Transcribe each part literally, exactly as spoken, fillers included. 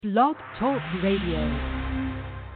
Blog Talk Radio.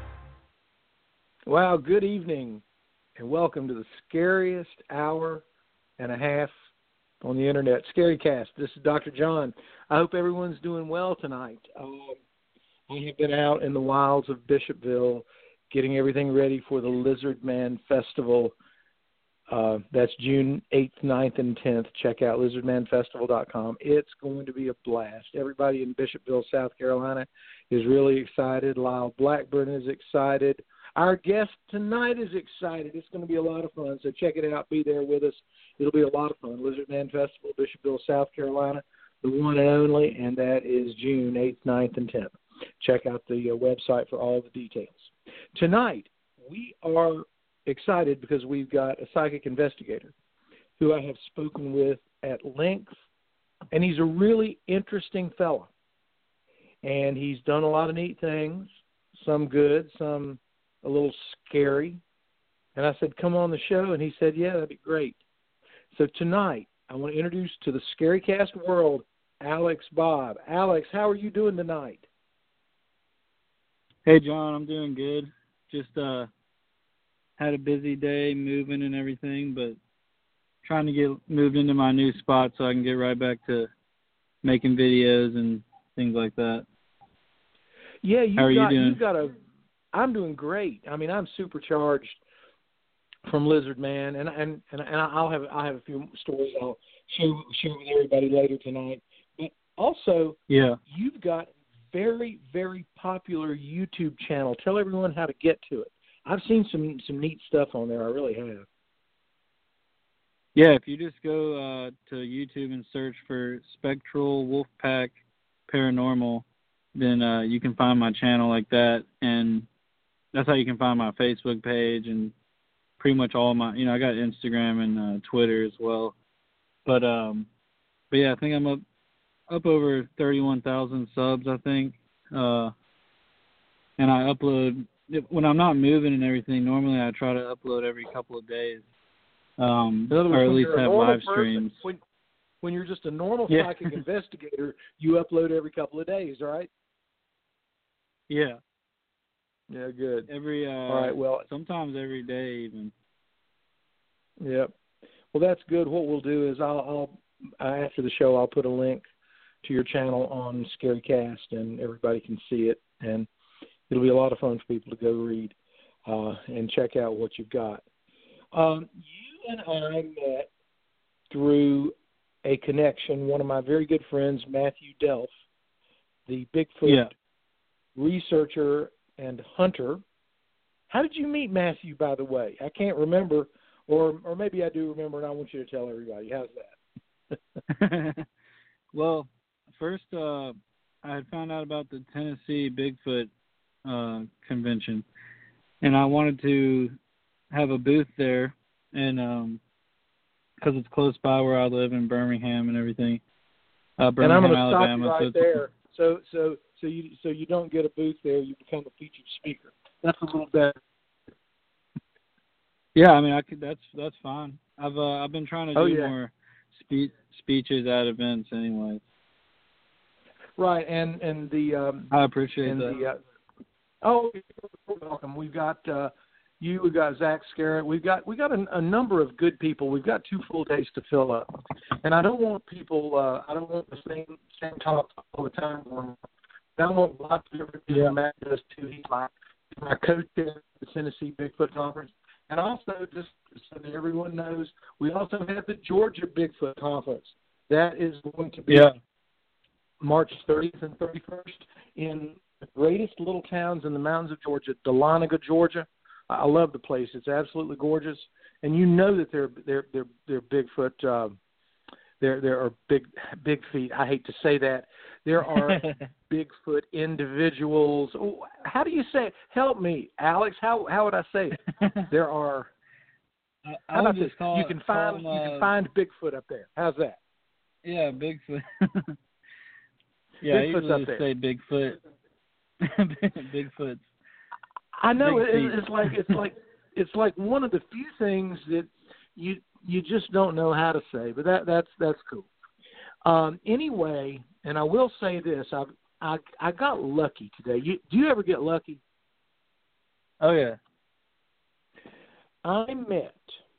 Wow, good evening, and welcome to the scariest hour and a half on the internet, ScaryCast. This is Doctor John. I hope everyone's doing well tonight. Um, I have been out in the wilds of Bishopville getting everything ready for the Lizard Man Festival. Uh, that's June eighth, ninth, and tenth. Check out lizard man festival dot com. It's going to be a blast. Everybody in Bishopville, South Carolina is really excited. Lyle Blackburn is excited. Our guest tonight is excited. It's going to be a lot of fun, so check it out. Be there with us. It'll be a lot of fun. Lizard Man Festival, Bishopville, South Carolina, the one and only, and that is June eighth, ninth, and tenth. Check out the uh, website for all the details. Tonight, we are excited because we've got a psychic investigator who I have spoken with at length, and he's a really interesting fellow. And he's done a lot of neat things, some good, some a little scary. And I said, come on the show, and he said, yeah, that'd be great. So tonight, I want to introduce to the ScaryCast world, Alex Bob. Alex, how are you doing tonight? Hey, John, I'm doing good. Just uh, had a busy day moving and everything, but trying to get moved into my new spot so I can get right back to making videos and things like that. Yeah, you How are got you doing? you got a. I'm doing great. I mean, I'm supercharged from Lizard Man, and and and, and I'll have I have a few stories I'll share share with everybody later tonight. But also, yeah, you've got a very very popular YouTube channel. Tell everyone how to get to it. I've seen some, some neat stuff on there. I really have. Yeah, if you just go uh, to YouTube and search for Spectral Wolfpack Paranormal, then uh, you can find my channel like that. And that's how you can find my Facebook page and pretty much all my, you know, I got Instagram and uh, Twitter as well. But, um, but yeah, I think I'm up, up over thirty-one thousand subs, I think. Uh, and I upload... When I'm not moving and everything, normally I try to upload every couple of days, um, In other words, or at when least you're a have normal live streams. Person, when, when you're just a normal Yeah. psychic investigator, you upload every couple of days, right? Yeah. Yeah, good. Every uh, All right. Well, sometimes every day even. Yep. Well, that's good. What we'll do is I'll, I'll after the show I'll put a link to your channel on ScaryCast, and everybody can see it, and it'll be a lot of fun for people to go read uh, and check out what you've got. Um, you and I met through a connection. One of my very good friends, Matthew Delph, the Bigfoot yeah. researcher and hunter. How did you meet Matthew, by the way? I can't remember, or or maybe I do remember, and I want you to tell everybody. How's that? Well, first uh, I had found out about the Tennessee Bigfoot Uh, convention, and I wanted to have a booth there, and um, because it's close by where I live in Birmingham and everything. Uh, Birmingham, and I'm going to Alabama. stop you right so there. So, so, so you, so you don't get a booth there. You become a featured speaker. That's a little better. Yeah, I mean, I could. That's that's fine. I've uh, I've been trying to Oh, do yeah. more spe- speeches at events, anyway. Right, and and the um, I appreciate and that. the. Uh, oh, you're welcome. We've got uh, you. We've got Zach Scarrett. We've got we got a, a number of good people. We've got two full days to fill up, and I don't want people. Uh, I don't want the same same talk all the time. I want lots of different people. Yeah. Matt does too. He's my my coach at the Tennessee Bigfoot Conference, and also just so that everyone knows, we also have the Georgia Bigfoot Conference. That is going to be Yeah. March thirtieth and thirty-first in the greatest little towns in the mountains of Georgia, Dahlonega, Georgia. I love the place; it's absolutely gorgeous, and you know that they're they're they're they're Bigfoot. Uh, there there are big big feet. I hate to say that. There are Bigfoot individuals. Oh, how do you say it? Help me, Alex. How how would I say it? There are. I, How I about would this? just call You it- can call find them, you uh, can find Bigfoot up there. How's that? Yeah, Bigfoot. yeah, I Bigfoot's usually up just there. say Bigfoot. Bigfoot's. I know Big it, feet. it's like it's like it's like one of the few things that you you just don't know how to say, but that that's that's cool. Um, anyway, and I will say this: I've I I got lucky today. You, do you ever get lucky? Oh yeah. I met,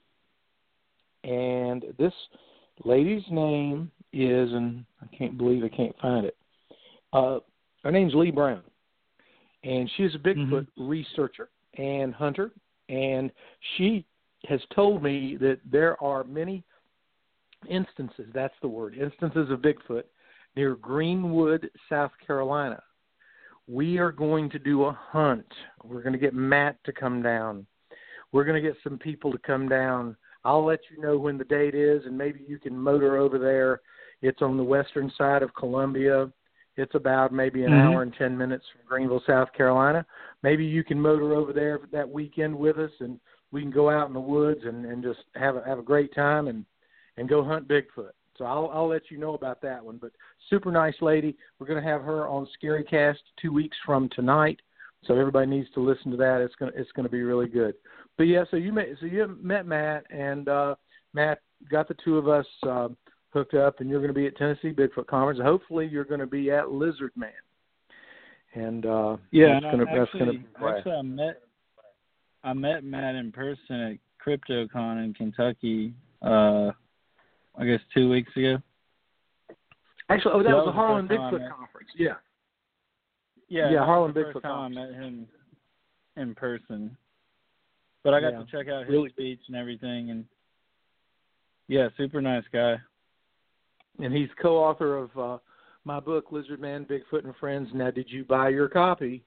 and this lady's name is, and I can't believe I can't find it. Uh, her name's Lee Brown, and she's a Bigfoot mm-hmm. researcher and hunter, and she has told me that there are many instances, that's the word, instances of Bigfoot near Greenwood, South Carolina. We are going to do a hunt. We're going to get Matt to come down. We're going to get some people to come down. I'll let you know when the date is, and maybe you can motor over there. It's on the western side of Columbia. It's about maybe an mm-hmm. hour and ten minutes from Greenville, South Carolina. Maybe you can motor over there that weekend with us, and we can go out in the woods and, and just have a, have a great time and, and go hunt Bigfoot. So I'll I'll let you know about that one. But super nice lady. We're going to have her on ScaryCast two weeks from tonight. So everybody needs to listen to that. It's going to, it's going to be really good. But yeah, so you met so you met Matt, and uh, Matt got the two of us uh, hooked up, and you're going to be at Tennessee Bigfoot Conference. Hopefully, you're going to be at Lizard Man. And uh, yeah, that's and going to that's actually, going to actually I met I met Matt in person at CryptoCon in Kentucky. Uh, I guess two weeks ago. Actually, oh, that, so was that the Harlan Bigfoot Conference. Yeah. Yeah, yeah, Harlan the Bigfoot first time Conference. I met him in person. But I got yeah. to check out his really? speech and everything, and yeah, super nice guy. And he's co-author of uh, my book, Lizard Man, Bigfoot and Friends. Now, did you buy your copy?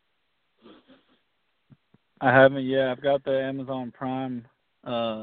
I haven't yet. I've got the Amazon Prime uh,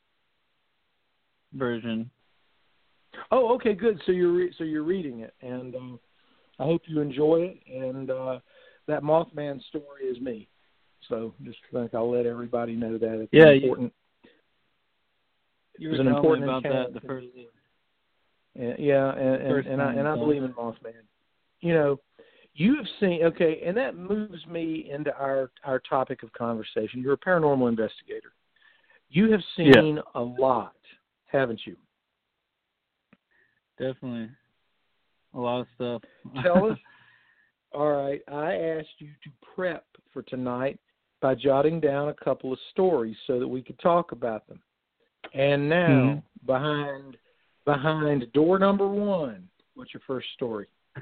version. Oh, okay, good. So you're re- so you're reading it, and um, I hope you enjoy it. And uh, that Mothman story is me. So just think I'll let everybody know that it's yeah, important. You, you it's were an important me about encounter. that the first. And, yeah, and and, and I and I believe in Mothman. You know, you have seen okay, and that moves me into our our topic of conversation. You're a paranormal investigator. You have seen yeah. a lot, haven't you? Definitely. A lot of stuff. Tell us. All right. I asked you to prep for tonight by jotting down a couple of stories so that we could talk about them. And now, mm-hmm. behind behind door number one, what's your first story?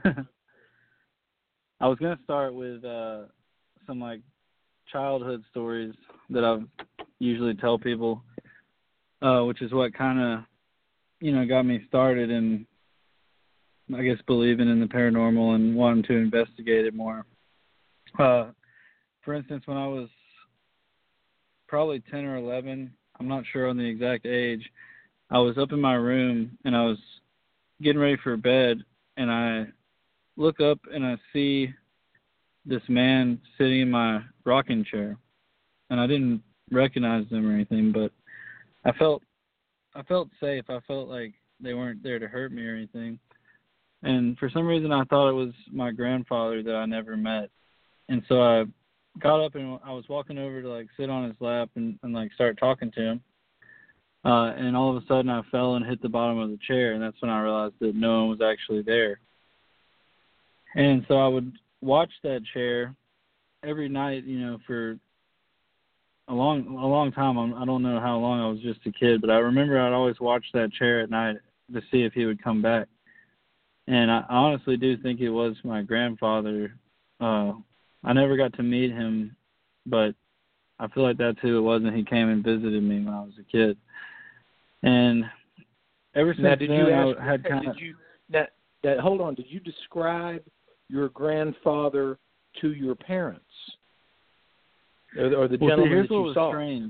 I was going to start with uh, some, like, childhood stories that I usually tell people, uh, which is what kind of, you know, got me started in, I guess, believing in the paranormal and wanting to investigate it more. Uh, for instance, when I was probably ten or eleven, I'm not sure on the exact age, I was up in my room and I was getting ready for bed, and I look up and I see this man sitting in my rocking chair, and I didn't recognize them or anything, but I felt I felt safe. I felt like they weren't there to hurt me or anything. And for some reason, I thought it was my grandfather that I never met. And so I got up and I was walking over to, like, sit on his lap and, and like, start talking to him. Uh, and all of a sudden, I fell and hit the bottom of the chair, and that's when I realized that no one was actually there. And so I would watch that chair every night, you know, for a long, a long time. I don't know how long. I was just a kid, but I remember I'd always watch that chair at night to see if he would come back. And I honestly do think it was my grandfather. Uh, I never got to meet him, but I feel like that's who it was, and he came and visited me when I was a kid. And ever since now, did then, you ask, I had kind of... Did you, that, that, hold on, did you describe your grandfather to your parents? Or, or the well, gentleman see, here's that you what was saw? strange.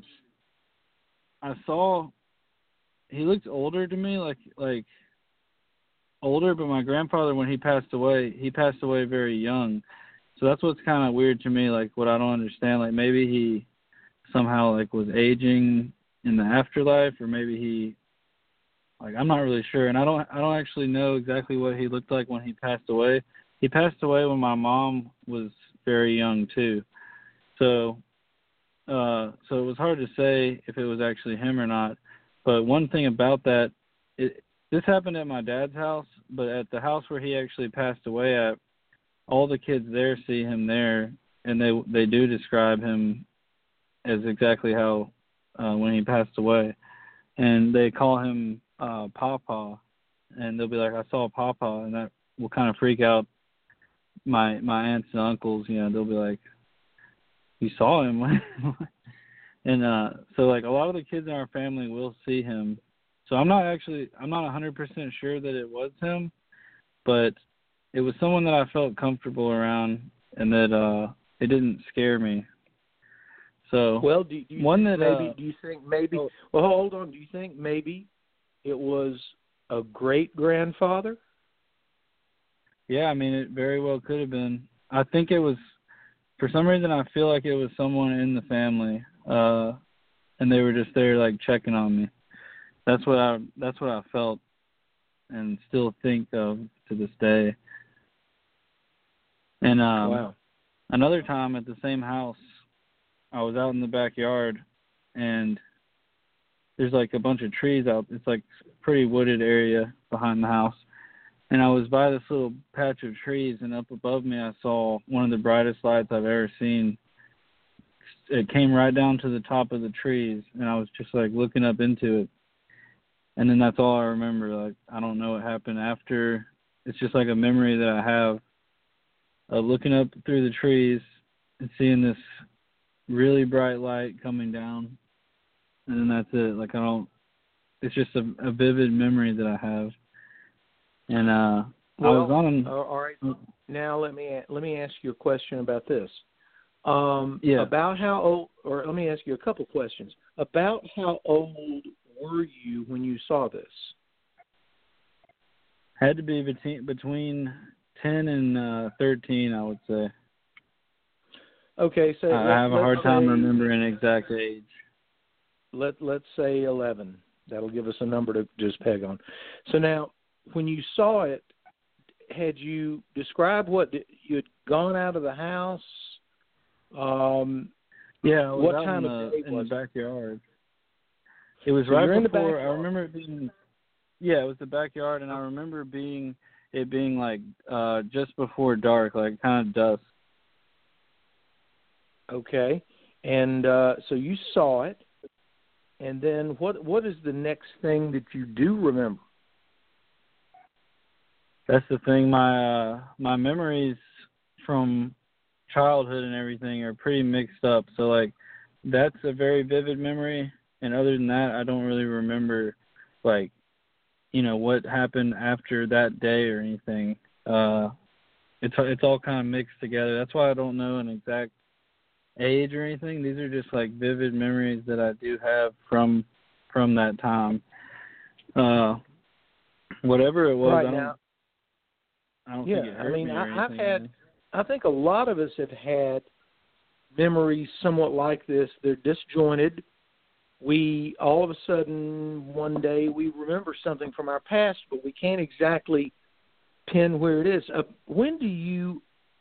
I saw... He looked older to me, like like... older, but my grandfather, when he passed away, he passed away very young. So that's what's kind of weird to me, like what I don't understand. Like maybe he somehow like was aging in the afterlife, or maybe he, like, I'm not really sure. And I don't, I don't actually know exactly what he looked like when he passed away. He passed away when my mom was very young too. So, uh, so it was hard to say if it was actually him or not. But one thing about that, it, this happened at my dad's house, but at the house where he actually passed away at, all the kids there see him there, and they they do describe him as exactly how uh, when he passed away, and they call him uh, Papa, and they'll be like, I saw Papa, and that will kind of freak out my my aunts and uncles. You know, they'll be like, you saw him, and uh, so like a lot of the kids in our family will see him. So I'm not actually I'm not one hundred percent sure that it was him, but it was someone that I felt comfortable around, and that uh, it didn't scare me. So well, do, do you one think that maybe uh, do you think maybe? oh, Well, hold on. Do you think maybe it was a great grandfather? yeah, I mean, it very well could have been. I think it was, for some reason, I feel like it was someone in the family, uh, and they were just there, like, checking on me. That's what I that's what I felt, and still think of to this day. And um, Wow. another time at the same house, I was out in the backyard, and there's like a bunch of trees out. It's like a pretty wooded area behind the house. And I was by this little patch of trees, and up above me I saw one of the brightest lights I've ever seen. It came right down to the top of the trees, and I was just like looking up into it. And then that's all I remember. Like, I don't know what happened after. It's just like a memory that I have of looking up through the trees and seeing this really bright light coming down. And then that's it. Like, I don't, it's just a, a vivid memory that I have. And uh, Well, I was on. all right. Now let me let me ask you a question about this. Um, Yeah. About how old, or let me ask you a couple questions. About how old were you when you saw this? Had to be between between ten and uh, thirteen, I would say. Okay, so I let, have a let's hard time say, remembering exact age. Let let's say eleven. That'll give us a number to just peg on. So now, when you saw it, had you described what you had gone out of the house? Um, yeah, it was what out time in of the, day in was the backyard. It was So right you're in the before. I backyard. remember it being. Yeah, it was the backyard, and I remember being it being like uh, just before dark, like kind of dusk. Okay, and uh, so you saw it, and then what? What is the next thing that you do remember? That's the thing. My uh, my memories from childhood and everything are pretty mixed up. So like, that's a very vivid memory, and other than that, I don't really remember, like, you know, what happened after that day or anything. Uh, it's it's all kind of mixed together. That's why I don't know an exact age or anything. These are just like vivid memories that I do have from from that time. Uh, whatever it was, Right I don't. now, I don't yeah, think it I hurt mean, me or I, I've anything. had, I think a lot of us have had memories somewhat like this. They're disjointed. We, all of a sudden, one day, we remember something from our past, but we can't exactly pin where it is. Uh, when do you,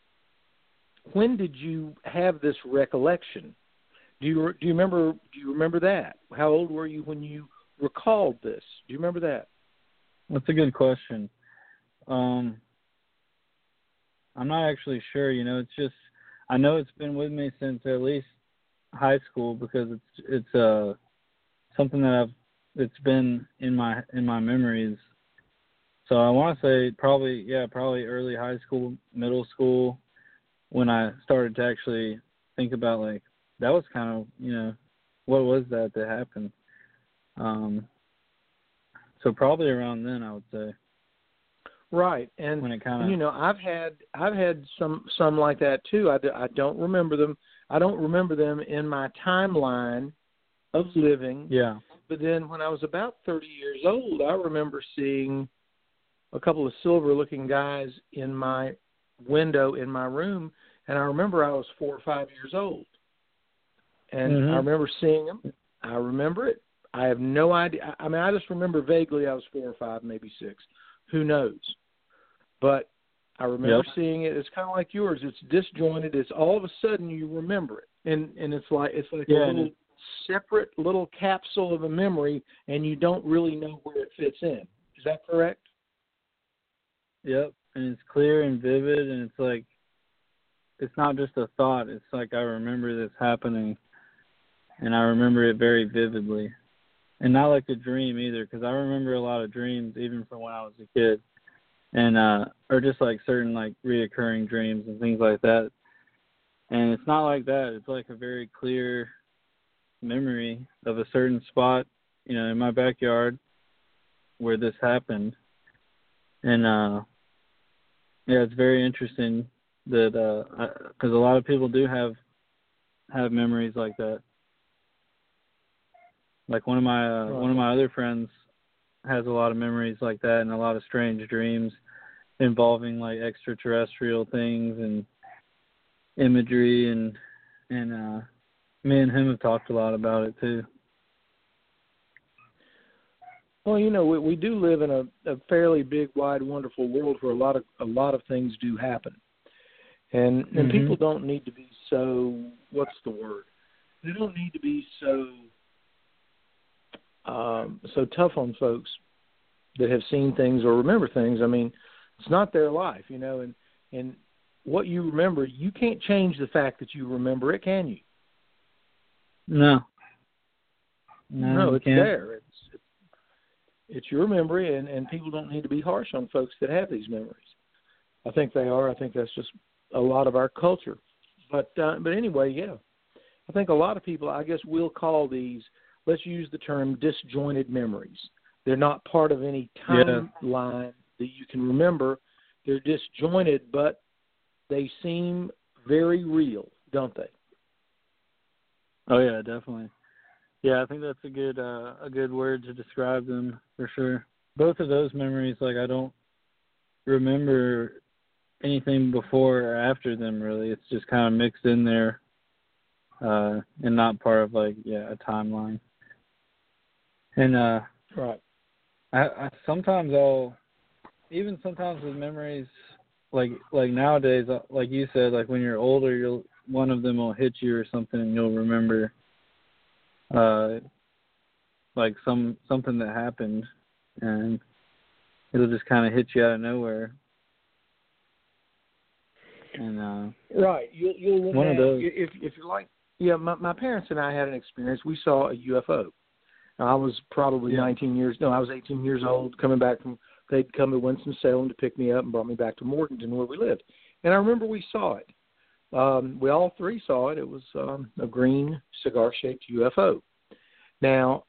when did you have this recollection? Do you, do you remember, do you remember that? How old were you when you recalled this? Do you remember that? That's a good question. Um, I'm not actually sure. You know, it's just I know it's been with me since at least high school because it's it's uh something that I've it's been in my in my memories. So I want to say probably yeah probably early high school, middle school, when I started to actually think about like that was kind of you know what was that that happened. Um, so probably around then I would say. Right, and, When it kinda... and you know, I've had I've had some some like that too. I, I don't remember them. I don't remember them in my timeline of living. Yeah. But then when I was about thirty years old, I remember seeing a couple of silver-looking guys in my window in my room, and I remember I was four or five years old, and Mm-hmm. I remember seeing them. I remember it. I have no idea. I mean, I just remember vaguely I was four or five, maybe six. Who knows? But I remember Yep. seeing it. It's kind of like yours. It's disjointed. It's all of a sudden you remember it, and and it's like it's like Yeah, a little separate little capsule of a memory, and you don't really know where it fits in. Is that correct? Yep, and it's clear and vivid, and it's like it's not just a thought. It's like I remember this happening, and I remember it very vividly. And not like a dream either, because I remember a lot of dreams even from when I was a kid, and uh, or just like certain like reoccurring dreams and things like that. And it's not like that. It's like a very clear memory of a certain spot, you know, in my backyard where this happened. And uh, yeah, it's very interesting that because uh, a lot of people do have have memories like that. Like one of my uh, one of my other friends has a lot of memories like that and a lot of strange dreams involving like extraterrestrial things and imagery, and and uh, me and him have talked a lot about it too. Well, you know, we, we do live in a, a fairly big, wide, wonderful world where a lot of a lot of things do happen, and and mm-hmm. people don't need to be so. What's the word? They don't need to be so. Um, so tough on folks that have seen things or remember things. I mean, it's not their life, you know, and, and what you remember, you can't change the fact that you remember it, can you? No. No, no it's can't. there. It's, it's it's your memory, and, and people don't need to be harsh on folks that have these memories. I think they are. I think that's just a lot of our culture. But uh, but anyway, yeah, I think a lot of people, I guess we'll call these, let's use the term disjointed memories. They're not part of any timeline yeah. that you can remember. They're disjointed, but they seem very real, don't they? Oh yeah, definitely. Yeah, I think that's a good uh, a good word to describe them for sure. Both of those memories, like I don't remember anything before or after them really. It's just kind of mixed in there, uh, and not part of like yeah a timeline. And uh, right. I, I sometimes I'll even sometimes with memories like like nowadays, like you said, like when you're older, you'll one of them will hit you or something, and you'll remember uh like some something that happened, and it'll just kind of hit you out of nowhere. And uh, right, you'll you'll one of those. If if you're like yeah, my my parents and I had an experience. We saw a U F O. I was probably yeah. nineteen years, no, I was eighteen years old, coming back from, they'd come to Winston-Salem to pick me up and brought me back to Morganton where we lived. And I remember we saw it. Um, we all three saw it. It was um, a green cigar-shaped U F O. Now,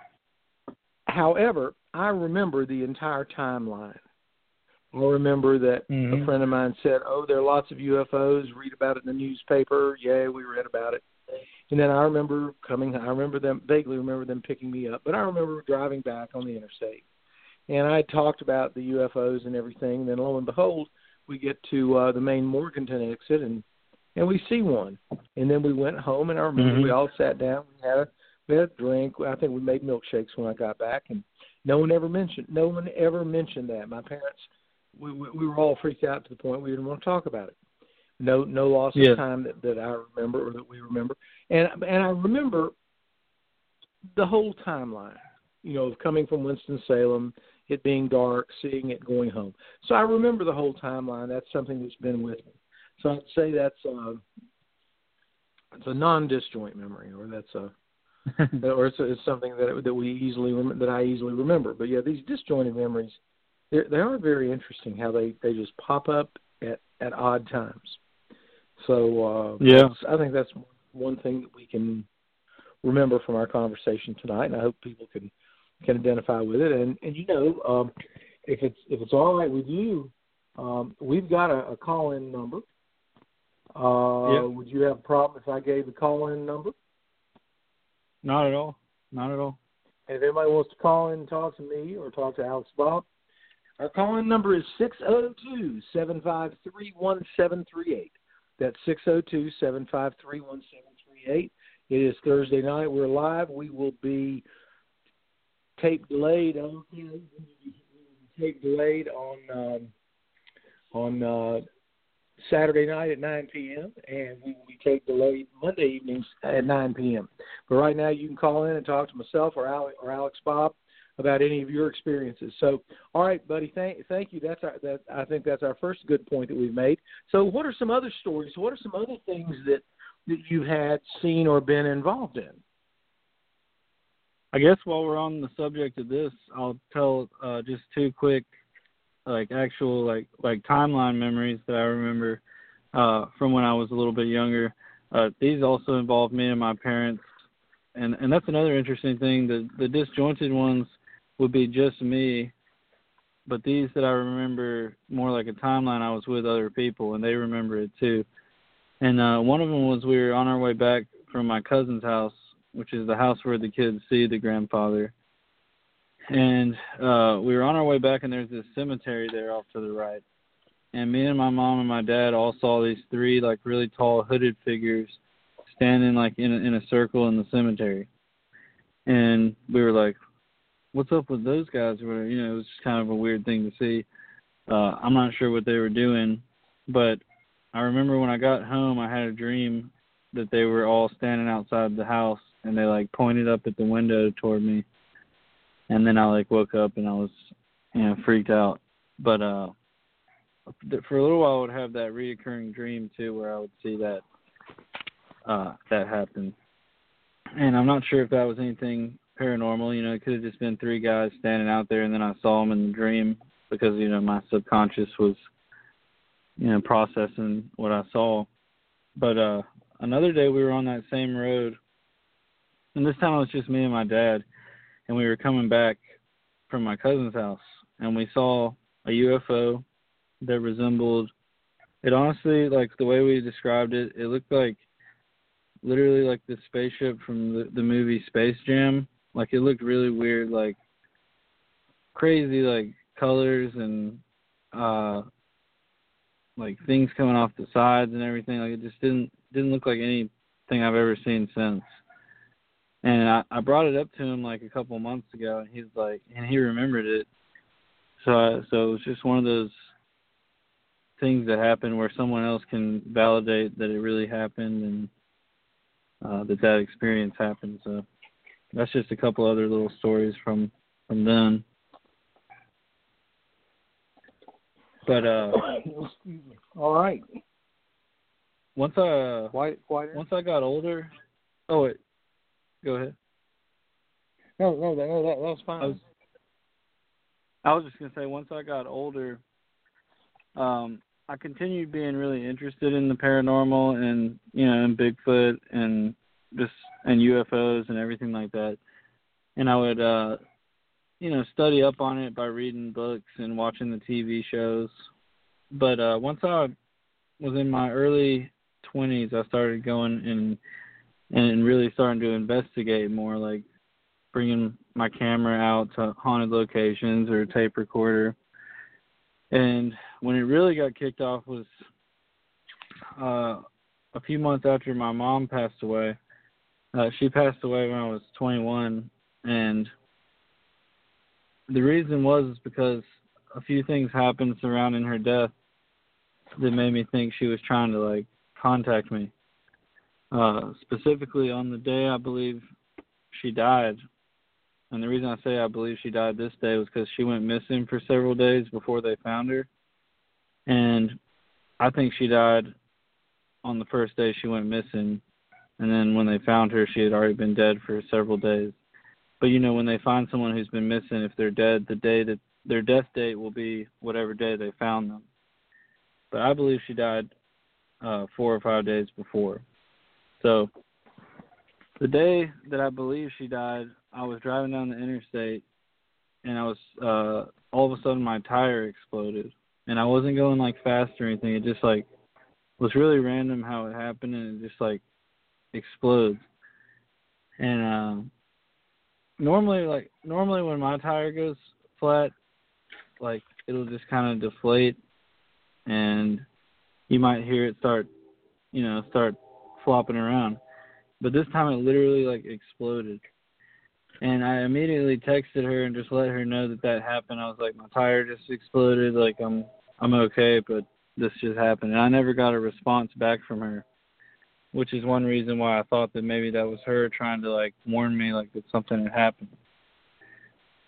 however, I remember the entire timeline. I remember that mm-hmm. a friend of mine said, oh, there are lots of U F Os, read about it in the newspaper. Yeah, we read about it. And then I remember coming, I remember them, vaguely remember them picking me up, but I remember driving back on the interstate. And I talked about the U F Os and everything, and then lo and behold, we get to uh, the main Morganton exit, and, and we see one. And then we went home, and I remember mm-hmm. we all sat down, we had, a, we had a drink. I think we made milkshakes when I got back, and no one ever mentioned, no one ever mentioned that. My parents, we, we, we were all freaked out to the point we didn't want to talk about it. No, no loss yeah. of time that, that I remember or that we remember, and and I remember the whole timeline. You know, of coming from Winston-Salem, it being dark, seeing it, going home. So I remember the whole timeline. That's something that's been with me. So I'd say that's a, it's a non-disjoint memory, or that's a, or it's, a, it's something that that we easily rem- that I easily remember. But yeah, these disjointed memories, they they are very interesting. How they, they just pop up at, at odd times. So uh, yeah, I think that's one thing that we can remember from our conversation tonight, and I hope people can, can identify with it. And, and you know, um, if it's if it's all right with you, um, we've got a, a call-in number. Uh, yeah. Would you have a problem if I gave the call-in number? Not at all. Not at all. And if anybody wants to call in and talk to me or talk to Alex Bob, our call-in number is six oh two, seven five three, one seven three eight. That's six oh two, seven five three, one seven three eight. It is Thursday night. We're live. We will be tape delayed on tape delayed on um, on uh, Saturday night at nine p.m. and we will be tape delayed Monday evenings at nine p.m. But right now, you can call in and talk to myself or Alex, or Alex Bob. about any of your experiences. So, all right, buddy, thank thank you. That's our, that I think that's our first good point that we've made. So, what are some other stories? What are some other things that that you had seen or been involved in? I guess while we're on the subject of this, I'll tell uh, just two quick, like actual like like timeline memories that I remember uh, from when I was a little bit younger. Uh, these also involve me and my parents, and and that's another interesting thing. The the disjointed ones would be just me, but these that I remember more like a timeline, I was with other people, and they remember it too. And uh, one of them was we were on our way back from my cousin's house, which is the house where the kids see the grandfather. And uh, we were on our way back, and there's this cemetery there off to the right. And me and my mom and my dad all saw these three, like, really tall hooded figures standing, like, in a, in a circle in the cemetery. And we were like, what's up with those guys? You know, it was just kind of a weird thing to see. Uh, I'm not sure what they were doing, but I remember when I got home, I had a dream that they were all standing outside the house, and they, like, pointed up at the window toward me. And then I, like, woke up, and I was, you know, freaked out. But uh, for a little while, I would have that reoccurring dream, too, where I would see that uh, that happen. And I'm not sure if that was anything paranormal. You know, it could have just been three guys standing out there, and then I saw them in the dream because, you know, my subconscious was, you know, processing what I saw. But uh, another day, we were on that same road, and this time it was just me and my dad. And we were coming back from my cousin's house, and we saw a U F O that resembled, it honestly, like the way we described it, it looked like literally like the spaceship from the, the movie Space Jam. Like it looked really weird, like crazy, like colors and uh, like things coming off the sides and everything. Like it just didn't didn't look like anything I've ever seen since. And I, I brought it up to him like a couple months ago, and he's like, and he remembered it. So, I, so it was just one of those things that happen where someone else can validate that it really happened and uh, that that experience happened. So that's just a couple other little stories from from then. But uh, all right. Once I why, why once I got older, oh wait. Go ahead. No, no, no, that that's fine. I was, I was just gonna say, once I got older, um, I continued being really interested in the paranormal and you know, and Bigfoot and just and U F Os and everything like that. And I would, uh, you know, study up on it by reading books and watching the T V shows. But uh, once I was in my early twenties, I started going and. and really starting to investigate more, like bringing my camera out to haunted locations or a tape recorder. And when it really got kicked off was uh, a few months after my mom passed away. Uh, she passed away when I was twenty-one, and the reason was because a few things happened surrounding her death that made me think she was trying to, like, contact me. Uh, specifically on the day I believe she died. And the reason I say I believe she died this day was because she went missing for several days before they found her. And I think she died on the first day she went missing. And then when they found her, she had already been dead for several days. But, you know, when they find someone who's been missing, if they're dead, the day that their death date will be whatever day they found them. But I believe she died uh, four or five days before. So the day that I believe she died, I was driving down the interstate, and I was uh, all of a sudden my tire exploded, and I wasn't going like fast or anything. It just like was really random how it happened, and it just like explodes. And um, normally, like normally when my tire goes flat, like it'll just kind of deflate, and you might hear it start, you know, start. flopping around, but this time it literally like exploded, and I immediately texted her and just let her know that that happened. I was like, my tire just exploded, like I'm I'm okay, but this just happened, and I never got a response back from her, which is one reason why I thought that maybe that was her trying to like warn me like that something had happened.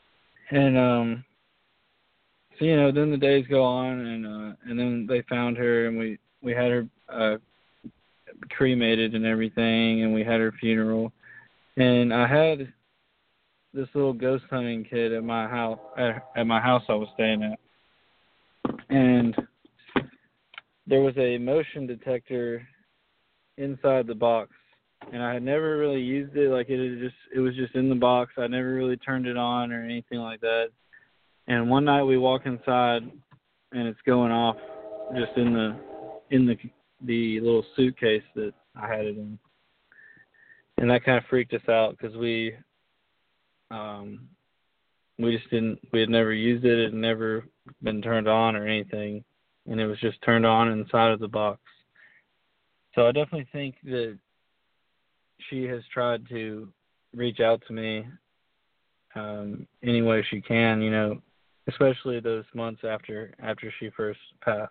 And um, so you know, then the days go on, and uh, and then they found her, and we we had her uh, cremated and everything, and we had her funeral. And I had this little ghost hunting kid at my house at, at my house I was staying at, and there was a motion detector inside the box, and I had never really used it. Like it had just it was just in the box. I never really turned it on or anything like that. And one night we walk inside, and it's going off just in the in the the little suitcase that I had it in, and that kind of freaked us out because we um we just didn't we had never used it. It had never been turned on or anything. And it was just turned on inside of the box. So I definitely think that she has tried to reach out to me um, any way she can, you know, especially those months after after she first passed.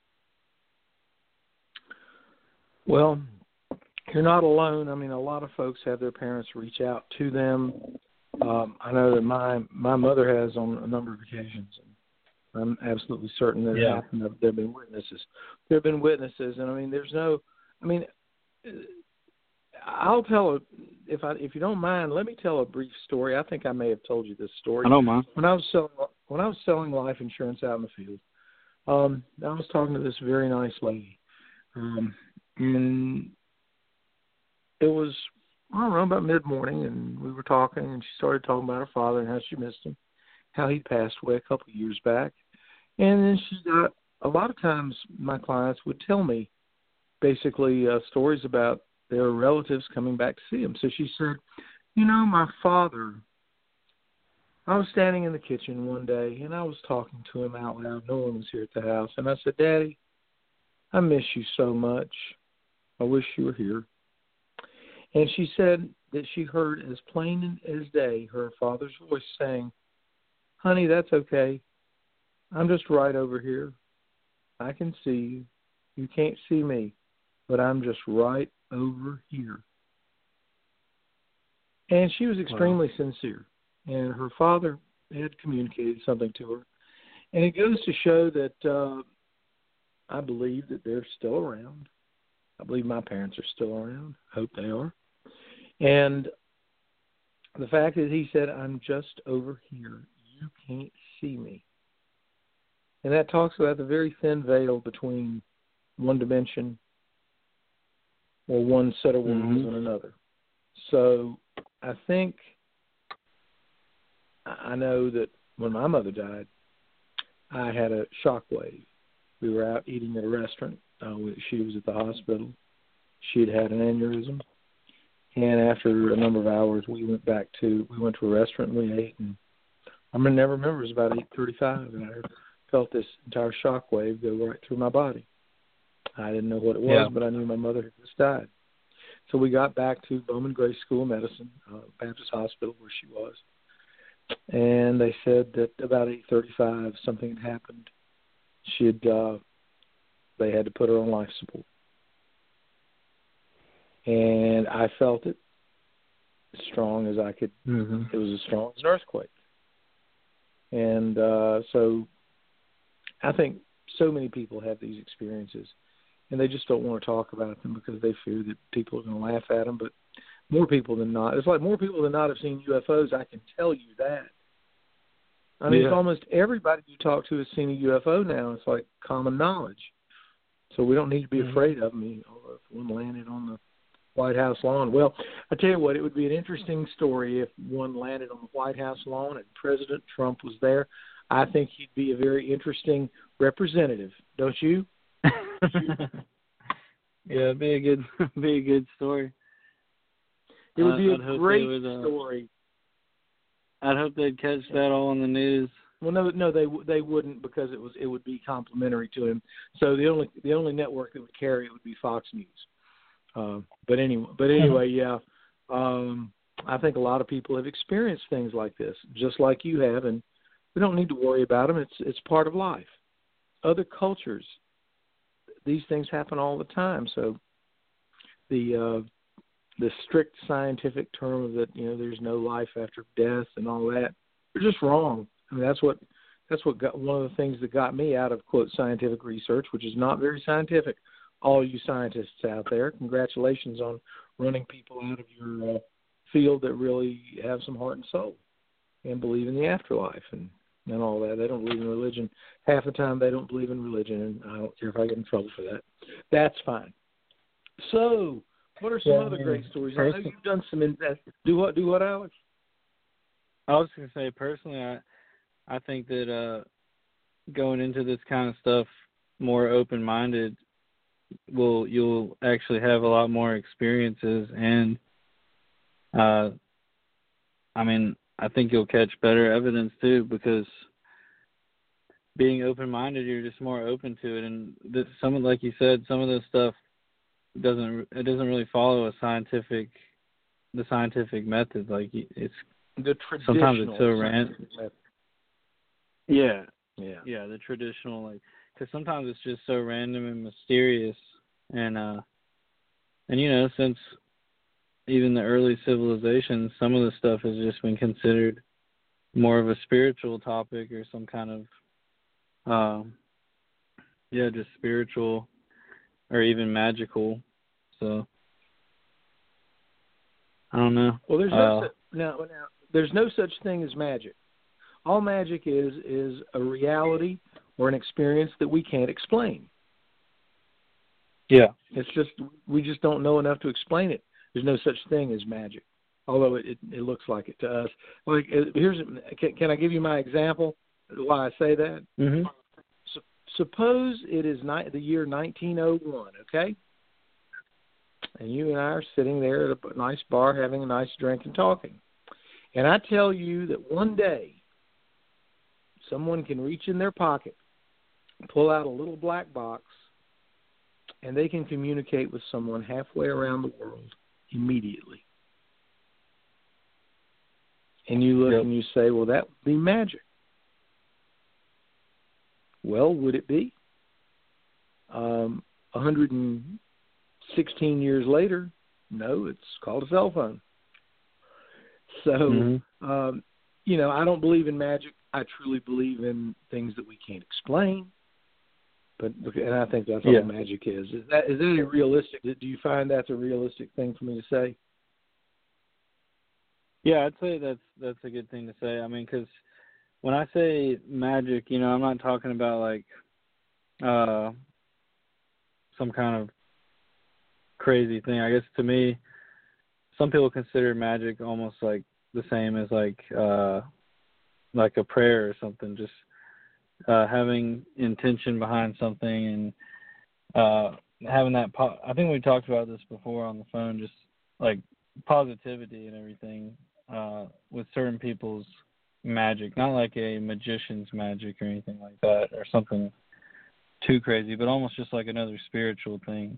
Well, you're not alone. I mean, a lot of folks have their parents reach out to them. Um, I know that my my mother has on a number of occasions. I'm absolutely certain that yeah. it happened. There have been witnesses. There have been witnesses, and I mean, there's no. I mean, I'll tell a, if I if you don't mind, let me tell a brief story. I think I may have told you this story. I don't mind. When I was selling when I was selling life insurance out in the field, um, I was talking to this very nice lady, um, and it was I don't know about mid morning, and we were talking, and she started talking about her father and how she missed him, how he passed away a couple of years back. And then she got, a lot of times my clients would tell me basically uh, stories about their relatives coming back to see them. So she said, you know, my father, I was standing in the kitchen one day and I was talking to him out loud. No one was here at the house. And I said, Daddy, I miss you so much. I wish you were here. And she said that she heard as plain as day her father's voice saying, honey, that's okay. I'm just right over here. I can see you. You can't see me, but I'm just right over here. And she was extremely wow. sincere. And her father had communicated something to her. And it goes to show that uh, I believe that they're still around. I believe my parents are still around. I hope they are. And the fact is, he said, I'm just over here. You can't see me. And that talks about the very thin veil between one dimension or one set of worlds mm-hmm. and another. So I think, I know that when my mother died, I had a shockwave. We were out eating at a restaurant. Uh, she was at the hospital. She had had an aneurysm. And after a number of hours, we went back to, we went to a restaurant and we ate. And I never remember, it was about eight thirty-five, and I felt this entire shock wave go right through my body. I didn't know what it was, yeah. but I knew my mother had just died. So we got back to Bowman Gray School of Medicine, uh, Baptist Hospital, where she was. And they said that about eight thirty-five, something had happened. She had, uh, they had to put her on life support. And I felt it as strong as I could. Mm-hmm. It was as strong as an earthquake. And uh, so I think so many people have these experiences, and they just don't want to talk about them because they fear that people are going to laugh at them. But more people than not, it's like more people than not have seen U F Os. I can tell you that. I mean, yeah. It's almost everybody you talk to has seen a U F O now. It's like common knowledge. So we don't need to be mm-hmm. afraid of them. You know, if one landed on the White House lawn. Well, I tell you what, it would be an interesting story if one landed on the White House lawn and President Trump was there. I think he'd be a very interesting representative, don't you? Yeah, it'd be a good, be a good story. It would be I'd a great would, uh, story. I'd hope they'd catch that all on the news. Well, no, no, they they wouldn't because it was it would be complimentary to him. So the only the only network that would carry it would be Fox News. Uh, but anyway, but anyway, yeah. Um, I think a lot of people have experienced things like this, just like you have, and we don't need to worry about them. It's it's part of life. Other cultures, these things happen all the time. So the uh, the strict scientific term of that, you know, there's no life after death and all that, they're just wrong. I mean, that's what that's what got one of the things that got me out of quote scientific research, which is not very scientific. All you scientists out there, congratulations on running people out of your uh, field that really have some heart and soul and believe in the afterlife and, and all that. They don't believe in religion. Half the time they don't believe in religion, and I don't care if I get in trouble for that. That's fine. So, what are some yeah, other I mean, great stories? person- I know you've done some invest. Do what? Do what, Alex? I was going to say, personally, I I think that uh, going into this kind of stuff more open-minded, will you'll actually have a lot more experiences, and uh, I mean, I think you'll catch better evidence too, because being open-minded, you're just more open to it, and this, some of, like you said, some of this stuff doesn't it doesn't really follow a scientific the scientific method. Like it's The sometimes it's so random. Yeah, Yeah. yeah, the traditional, like, because sometimes it's just so random and mysterious, and uh, and you know, since even the early civilizations, some of the stuff has just been considered more of a spiritual topic or some kind of, um, yeah, just spiritual or even magical. So I don't know. Well, there's no uh, such, now, now there's no such thing as magic. All magic is is a reality or an experience that we can't explain. Yeah. It's just we just don't know enough to explain it. There's no such thing as magic, although it, it, it looks like it to us. Like here's can, can I give you my example? Why I say that? Mm-hmm. So, suppose it is ni- the year nineteen oh one, okay? And you and I are sitting there at a nice bar having a nice drink and talking. And I tell you that one day someone can reach in their pocket, pull out a little black box, and they can communicate with someone halfway around the world immediately. And you look Yep. and you say, well, that would be magic. Well, would it be? Um, one hundred sixteen years later, no, it's called a cell phone. So, Mm-hmm. um, you know, I don't believe in magic. I truly believe in things that we can't explain. But and I think that's all Yeah. magic is. Is that is that a realistic? Do you find that's a realistic thing for me to say? Yeah, I'd say that's that's a good thing to say. I mean, because when I say magic, you know, I'm not talking about like uh, some kind of crazy thing. I guess to me, some people consider magic almost like the same as like uh, like a prayer or something. Just uh, having intention behind something and uh, having that. Po- I think we talked about this before on the phone. Just like positivity and everything uh, with certain people's magic, not like a magician's magic or anything like that, or something too crazy, but almost just like another spiritual thing.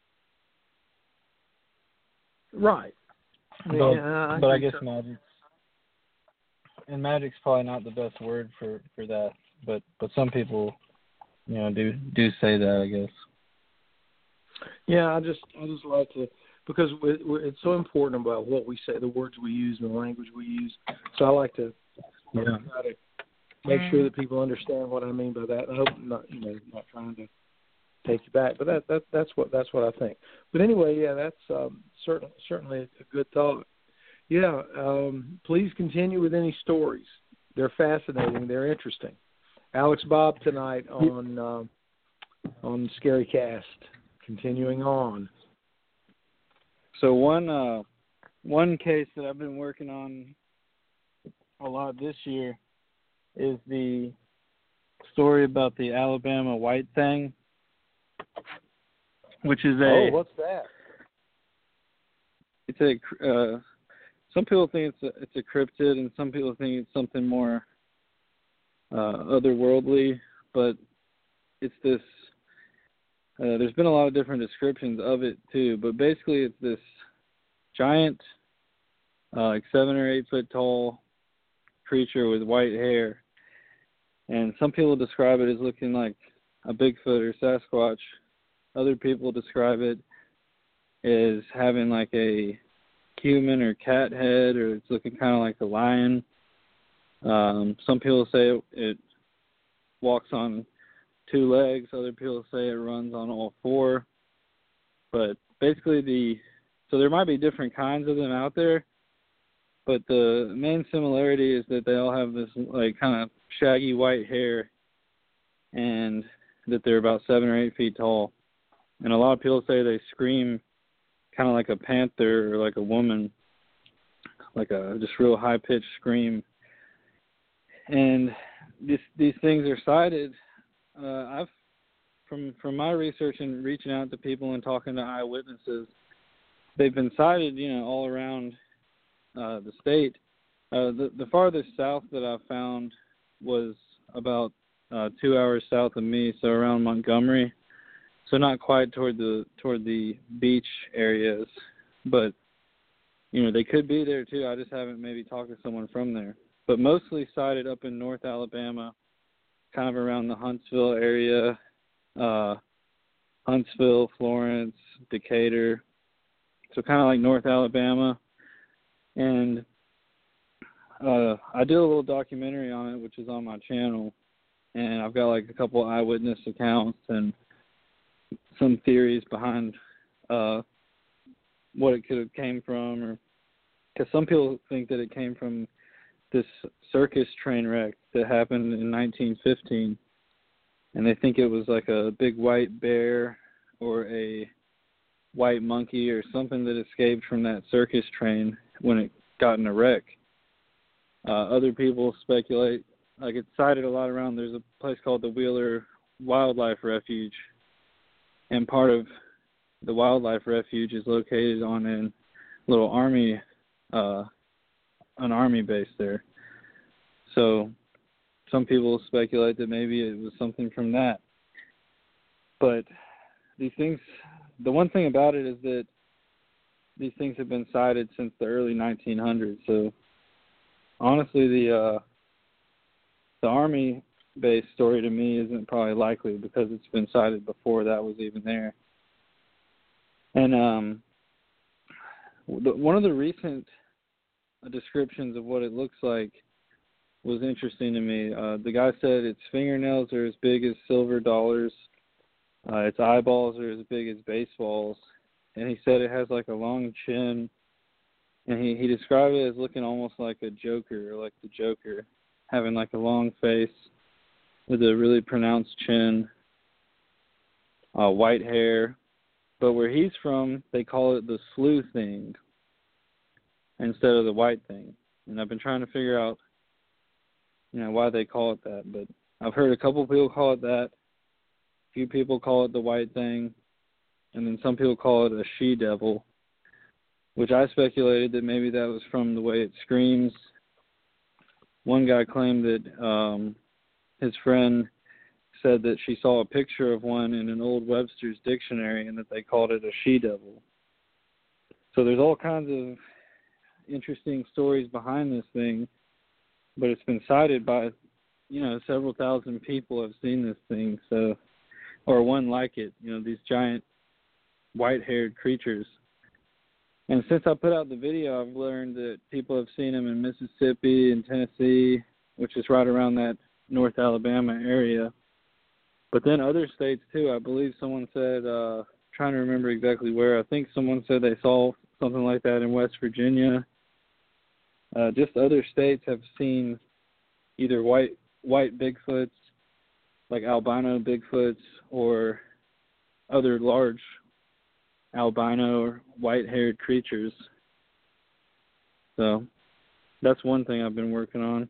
Right. But, Yeah, I, but I think guess so. magic, and magic's probably not the best word for, for that, but but some people, you know, do do say that, I guess. Yeah, I just I just like to, because we, we, it's so important about what we say, the words we use, and the language we use. So I like to Yeah. try to make sure that people understand what I mean by that. I hope I'm not, you know, not trying to take you back, but that that that's what that's what I think. But anyway, yeah, that's um, certainly certainly a good thought. Yeah, um, please continue with any stories. They're fascinating. They're interesting. Alex Bob tonight on um, on Scary Cast. Continuing on. So one uh, one case that I've been working on a lot this year is the story about the Alabama White Thing, which is a Oh, what's that? it's a uh, some people think it's a, it's a cryptid, and some people think it's something more uh, otherworldly. But it's this. Uh, there's been a lot of different descriptions of it too, but basically it's this giant, uh, like seven or eight foot tall creature with white hair, and some people describe it as looking like a Bigfoot or Sasquatch. Other people describe it as having like a human or cat head, or it's looking kind of like a lion. Um, some people say it, it walks on two legs. Other people say it runs on all four. But basically, the so there might be different kinds of them out there. But the main similarity is that they all have this like kind of shaggy white hair, and that they're about seven or eight feet tall. And a lot of people say they scream kind of like a panther or like a woman, like a just real high-pitched scream. And this, these things are sighted. Uh, I've from from my research and reaching out to people and talking to eyewitnesses, they've been sighted, you know, all around uh, the state. Uh, the, the farthest south that I found was about uh, two hours south of me, so around Montgomery. So not quite toward the toward the beach areas, but you know they could be there too. I just haven't maybe talked to someone from there. But mostly sighted up in North Alabama, kind of around the Huntsville area, uh, Huntsville, Florence, Decatur. So kind of like North Alabama. And uh, I did a little documentary on it, which is on my channel. And I've got like a couple eyewitness accounts and some theories behind uh, what it could have came from, or because some people think that it came from this circus train wreck that happened in nineteen fifteen, and they think it was like a big white bear or a white monkey or something that escaped from that circus train when it got in a wreck. Uh, other people speculate, like it's cited a lot around, there's a place called the Wheeler Wildlife Refuge, and part of the wildlife refuge is located on a little army, uh, an army base there. So some people speculate that maybe it was something from that. But these things, the one thing about it is that these things have been sighted since the early nineteen hundreds. So honestly, the uh, the army base story to me isn't probably likely because it's been sighted before that was even there. And um, the, one of the recent descriptions of what it looks like was interesting to me. Uh, the guy said its fingernails are as big as silver dollars, uh, its eyeballs are as big as baseballs, and he said it has like a long chin, and he, he described it as looking almost like a Joker, or like the Joker, having like a long face with a really pronounced chin, uh, white hair. But where he's from, they call it the slew thing instead of the white thing. And I've been trying to figure out, you know, why they call it that. But I've heard a couple people call it that. A few people call it the white thing. And then some people call it a she-devil, which I speculated that maybe that was from the way it screams. One guy claimed that um, his friend said that she saw a picture of one in an old Webster's dictionary and that they called it a she-devil. So there's all kinds of interesting stories behind this thing, but it's been cited by, you know, several thousand people have seen this thing, so, or one like it, you know, these giant white-haired creatures. And since I put out the video, I've learned that people have seen them in Mississippi and Tennessee, which is right around that North Alabama area. But then other states, too. I believe someone said, uh, trying to remember exactly where, I think someone said they saw something like that in West Virginia. Uh, just other states have seen either white white Bigfoots, like albino Bigfoots, or other large albino or white-haired creatures. So that's one thing I've been working on.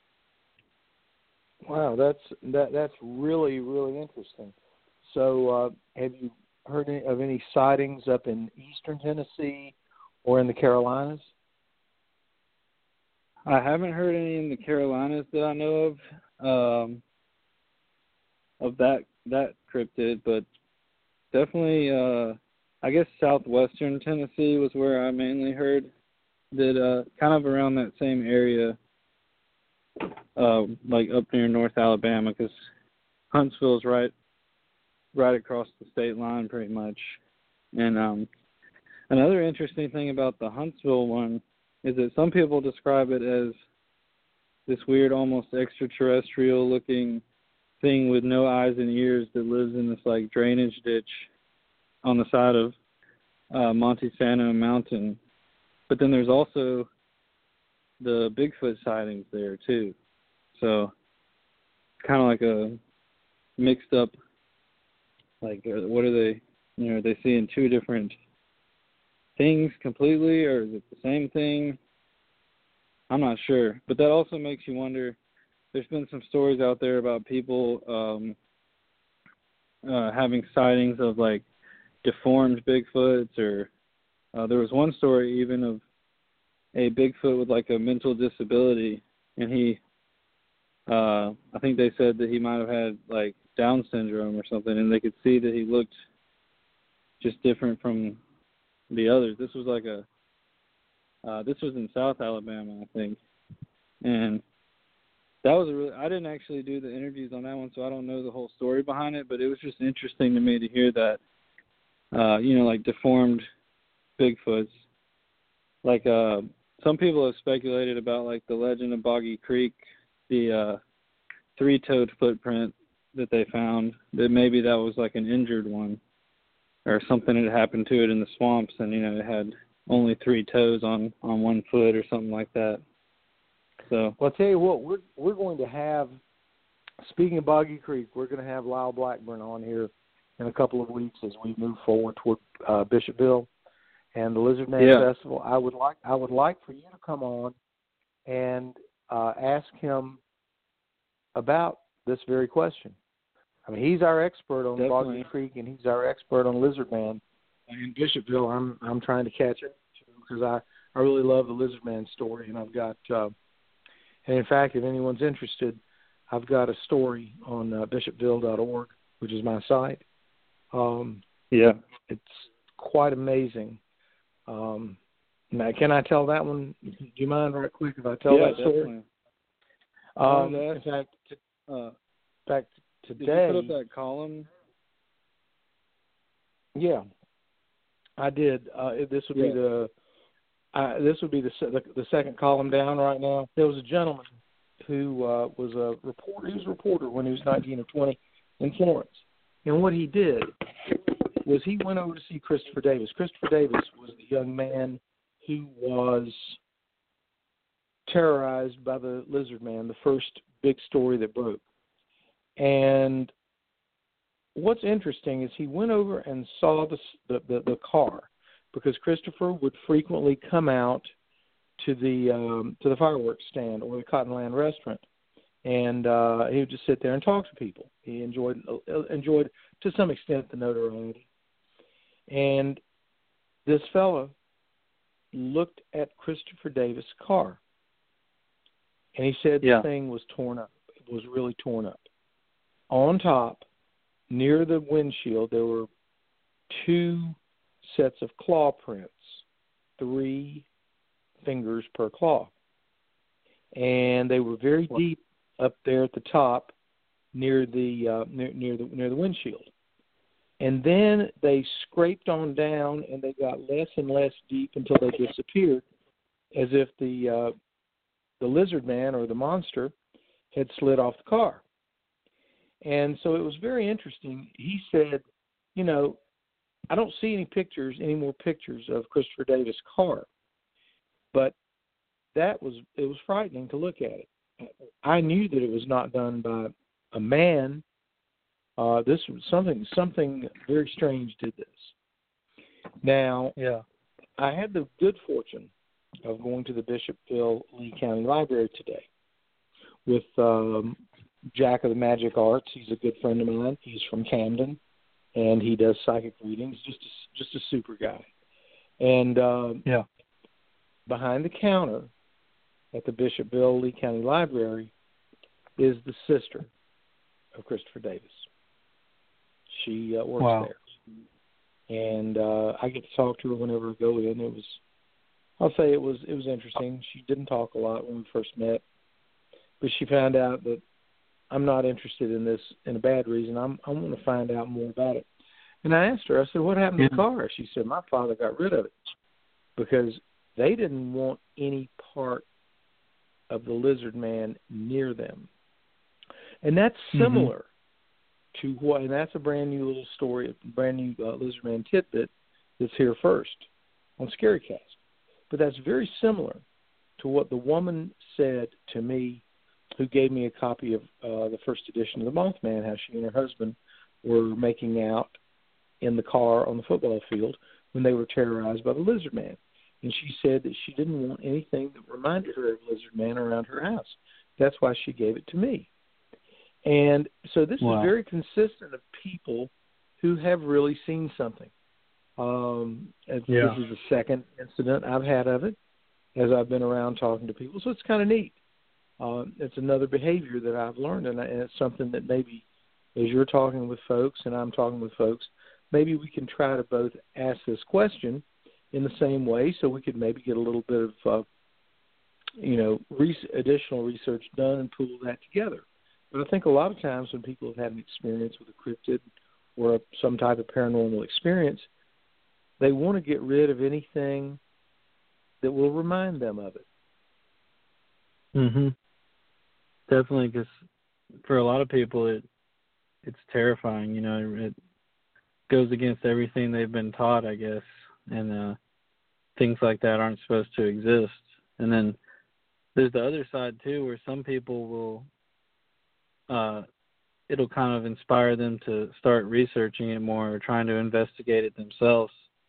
Wow, that's that that's really, really interesting. So uh, have you heard any, of any sightings up in eastern Tennessee or in the Carolinas? I haven't heard any in the Carolinas that I know of, um, of that that cryptid, but definitely, uh, I guess southwestern Tennessee was where I mainly heard that, uh, kind of around that same area, uh, like up near North Alabama, because Huntsville's right, right across the state line, pretty much. And um, another interesting thing about the Huntsville one is that some people describe it as this weird, almost extraterrestrial-looking thing with no eyes and ears that lives in this like drainage ditch on the side of uh, Monte Sano Mountain. But then there's also the Bigfoot sightings there too. So it's kind of like a mixed up, like what are they, you know, are they seeing two different things completely, or is it the same thing? I'm not sure. But that also makes you wonder. There's been some stories out there about people um, uh, having sightings of like deformed Bigfoots, or uh, there was one story even of a Bigfoot with like a mental disability, and he, uh, I think they said that he might have had like Down syndrome or something, and they could see that he looked just different from the others. This was like a, uh, this was in South Alabama, I think, and that was a really, I didn't actually do the interviews on that one, so I don't know the whole story behind it, but it was just interesting to me to hear that, uh, you know, like deformed Bigfoots. Like, uh, some people have speculated about, like, the legend of Boggy Creek, the uh, three-toed footprint that they found, that maybe that was, like, an injured one, or something had happened to it in the swamps, and, you know, it had only three toes on, on one foot or something like that. So, well, I'll tell you what, we're we're going to have, speaking of Boggy Creek, we're going to have Lyle Blackburn on here in a couple of weeks as we move forward toward uh, Bishopville and the Lizard Man yeah. Festival. I would like I would like for you to come on and uh, ask him about this very question. I mean, he's our expert on Definitely. Boggy Creek, and he's our expert on Lizard Man. And in Bishopville, I'm I'm trying to catch up to him because I, I really love the Lizard Man story, and I've got uh, and in fact, if anyone's interested, I've got a story on uh, bishopville dot org, which is my site. Um, yeah, it's quite amazing. Um, now, can I tell that one? Do you mind right quick if I tell yeah, that story? definitely. Um, in fact, t- uh, in fact, today. Did you put up that column? Yeah, I did. Uh, this would yeah. be the uh, this would be the, the the second column down right now. There was a gentleman who uh, was a reporter. He was a reporter when he was nineteen or twenty in Florence, and what he did was he went over to see Christopher Davis. Christopher Davis was the young man who was terrorized by the Lizard Man, the first big story that broke. And what's interesting is he went over and saw the the, the, the car, because Christopher would frequently come out to the um, to the fireworks stand or the Cottonland restaurant, and uh, he would just sit there and talk to people. He enjoyed uh, enjoyed to some extent the notoriety. And this fella looked at Christopher Davis' car, and he said yeah. the thing was torn up. It was really torn up. On top, near the windshield, there were two sets of claw prints, three fingers per claw. And they were very deep up there at the top near the uh, near, near the near the windshield. And then they scraped on down, and they got less and less deep until they disappeared, as if the uh, the Lizard Man or the monster had slid off the car. And so it was very interesting. He said, you know, I don't see any pictures, any more pictures of Christopher Davis' car, but that was, it was frightening to look at it. I knew that it was not done by a man. Uh, this was something, something very strange did this. Now, yeah. I had the good fortune of going to the Bishopville Lee County Library today with um, Jack of the Magic Arts. He's a good friend of mine. He's from Camden, and he does psychic readings. Just a, just a super guy. And uh, yeah. behind the counter at the Bishopville Lee County Library is the sister of Christopher Davis. She uh, works wow. there, and uh, I get to talk to her whenever I go in. It was, I'll say, it was it was interesting. She didn't talk a lot when we first met, but she found out that I'm not interested in this in a bad reason. I'm I want to find out more about it. And I asked her, I said, what happened to the car? She said, my father got rid of it because they didn't want any part of the lizard man near them. And that's similar mm-hmm. to what, and that's a brand new little story, a brand new uh, lizard man tidbit that's here first on ScaryCast. But that's very similar to what the woman said to me who gave me a copy of uh, the first edition of The Mothman, how she and her husband were making out in the car on the football field when they were terrorized by the lizard man. And she said that she didn't want anything that reminded her of lizard man around her house. That's why she gave it to me. And so this wow. is very consistent of people who have really seen something. Um, yeah. This is the second incident I've had of it as I've been around talking to people. So it's kind of neat. Uh, it's another behavior that I've learned, and, I, and it's something that maybe as you're talking with folks and I'm talking with folks, maybe we can try to both ask this question in the same way so we could maybe get a little bit of, uh, you know, re- additional research done and pool that together. But I think a lot of times when people have had an experience with a cryptid or some type of paranormal experience, they want to get rid of anything that will remind them of it. Mm-hmm. Definitely, because for a lot of people, it it's terrifying. You know, it goes against everything they've been taught, I guess, and uh, things like that aren't supposed to exist. And then there's the other side too, where some people will, uh, it'll kind of inspire them to start researching it more or trying to investigate it themselves.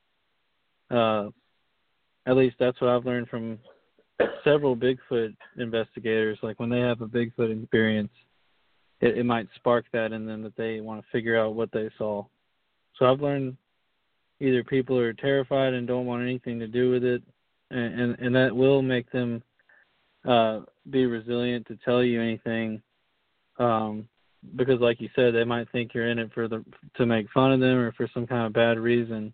Uh, at least that's what I've learned from several Bigfoot investigators. Like when they have a Bigfoot experience, it, it might spark that in them that they want to figure out what they saw. So I've learned either people are terrified and don't want anything to do with it, and, and, and that will make them uh, be resilient to tell you anything, um, because like you said, they might think you're in it for the to make fun of them or for some kind of bad reason.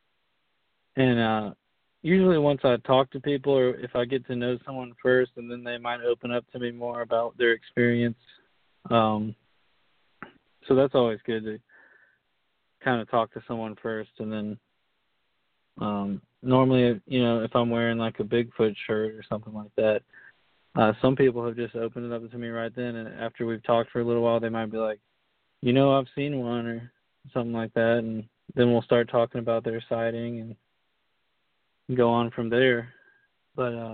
And uh, usually once I talk to people or if I get to know someone first, and then they might open up to me more about their experience. Um, so that's always good to kind of talk to someone first. And then um, normally, you know, if I'm wearing like a Bigfoot shirt or something like that, uh, some people have just opened it up to me right then. And after we've talked for a little while, they might be like, you know, I've seen one or something like that. And then we'll start talking about their sighting and go on from there. But uh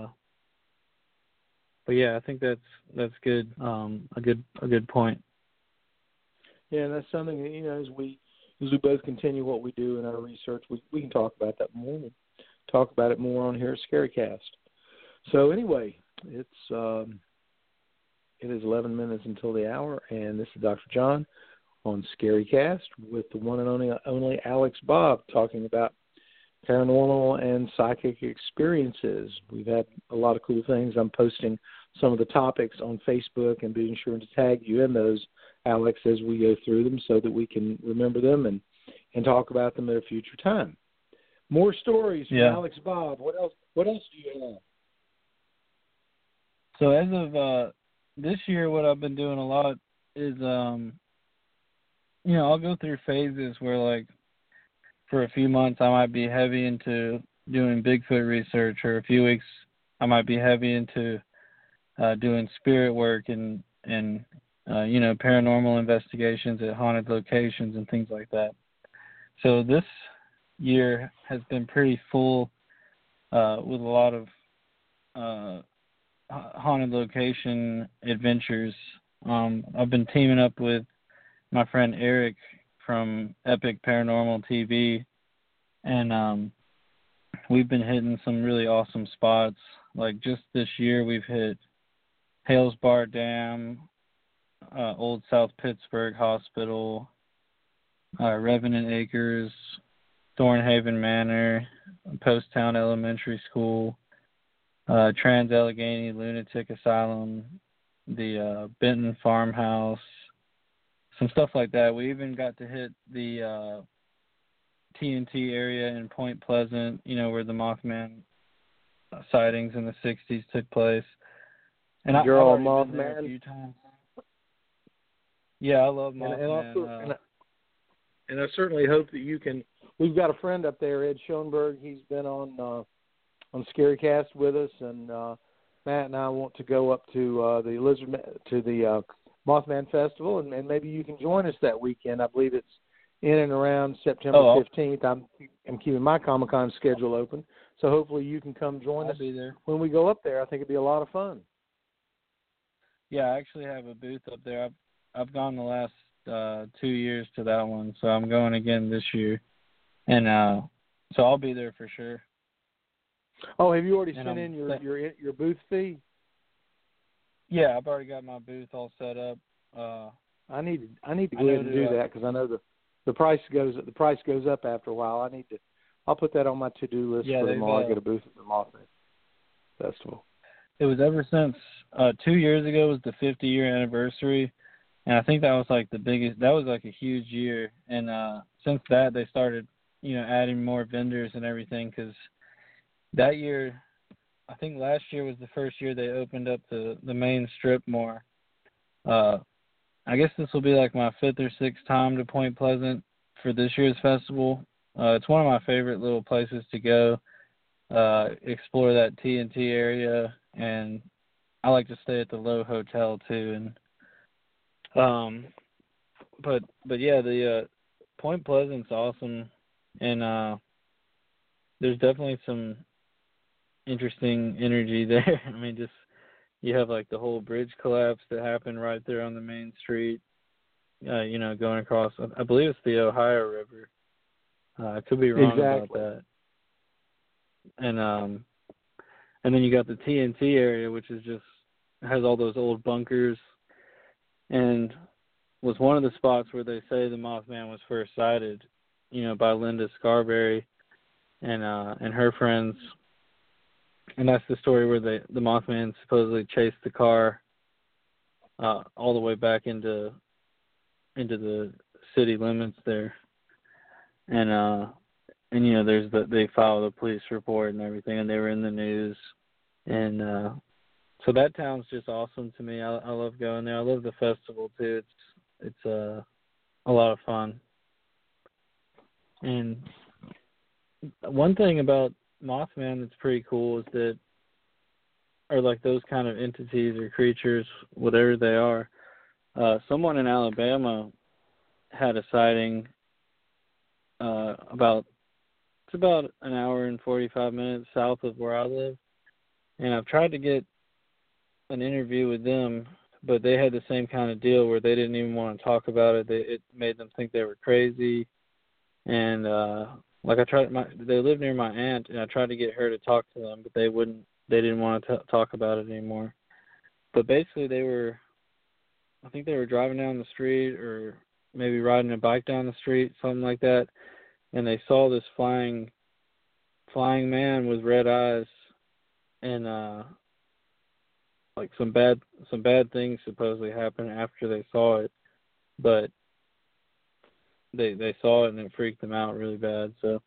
but yeah, I think that's that's good. Um a good a good point. Yeah, and that's something that, you know, as we as we both continue what we do in our research, we, we can talk about that more. We'll talk about it more on here at ScaryCast. So anyway, it's um it is eleven minutes until the hour, and this is Doctor John on ScaryCast with the one and only only Alex Bob talking about paranormal and psychic experiences. We've had a lot of cool things. I'm posting some of the topics on Facebook and being sure to tag you in those, Alex, as we go through them so that we can remember them and, and talk about them at a future time. More stories from yeah. Alex Bob. What else What else do you have? So as of uh, this year, what I've been doing a lot is, um, you know, I'll go through phases where, like, for a few months, I might be heavy into doing Bigfoot research, or a few weeks, I might be heavy into uh, doing spirit work and, and uh, you know, paranormal investigations at haunted locations and things like that. So this year has been pretty full uh, with a lot of uh, haunted location adventures. Um, I've been teaming up with my friend Eric from Epic Paranormal T V, and um, we've been hitting some really awesome spots. Like just this year, we've hit Hales Bar Dam, uh, Old South Pittsburgh Hospital, uh, Revenant Acres, Thornhaven Manor, Post-Town Elementary School, uh, Trans-Allegheny Lunatic Asylum, the uh, Benton Farmhouse, some stuff like that. We even got to hit the uh, T N T area in Point Pleasant, you know, where the Mothman sightings in the sixties took place. And I, I've already been there a few times. Yeah, I love Mothman. And, and, also, uh, and, I, and I certainly hope that you can. We've got a friend up there, Ed Schoenberg. He's been on uh, on ScaryCast with us, and uh, Matt and I want to go up to uh, the Lizard to the uh, Mothman Festival, and, and maybe you can join us that weekend. I believe it's in and around September fifteenth. I'm I'm keeping my Comic-Con schedule open, so hopefully you can come join I'll us be there. when we go up there. I think it'd be a lot of fun. Yeah, I actually have a booth up there. I've I've gone the last uh, two years to that one, so I'm going again this year, and uh, so I'll be there for sure. Oh, have you already and sent I'm in your, th- your your booth fee? Yeah, I've already got my booth all set up. Uh, I need to I need to I go know ahead and to, do uh, that because I know the the price goes the price goes up after a while. I need to. I'll put that on my to do list Yeah, for they've, tomorrow. uh, Get a booth at the Mothman Festival. It was ever since uh, two years ago was the fifty year anniversary, and I think that was like the biggest. That was like a huge year, and uh, since that they started, you know, adding more vendors and everything. Because that year, I think last year was the first year they opened up the the main strip more. Uh, I guess this will be like my fifth or sixth time to Point Pleasant for this year's festival. Uh, it's one of my favorite little places to go. Uh, explore that T N T area, and I like to stay at the Low Hotel too. And um, but but yeah, the uh, Point Pleasant's awesome, and uh, there's definitely some interesting energy there. I mean, just you have like the whole bridge collapse that happened right there on the main street. Uh, you know, going across. I believe it's the Ohio River. Uh, I could be wrong Exactly. about that. And um, and then you got the T N T area, which is just has all those old bunkers, and was one of the spots where they say the Mothman was first sighted, you know, by Linda Scarberry and uh, and her friends. And that's the story where they, the Mothman supposedly chased the car uh, all the way back into into the city limits there. And uh, and you know, there's the they filed a police report and everything, and they were in the news. And uh, so that town's just awesome to me. I, I love going there. I love the festival too. It's it's uh, a lot of fun. And one thing about Mothman that's pretty cool is that, or like those kind of entities or creatures, whatever they are, uh, someone in Alabama had a sighting uh, about, it's about an hour and forty-five minutes south of where I live. And I've tried to get an interview with them, but they had the same kind of deal where they didn't even want to talk about it. They, it made them think they were crazy. And, uh, like I tried, my, they live near my aunt, and I tried to get her to talk to them, but they wouldn't, they didn't want to t- talk about it anymore. But basically they were, I think they were driving down the street or maybe riding a bike down the street, something like that. And they saw this flying, flying man with red eyes, and, uh, like some bad, some bad things supposedly happened after they saw it, but they, they saw it and it freaked them out really bad. So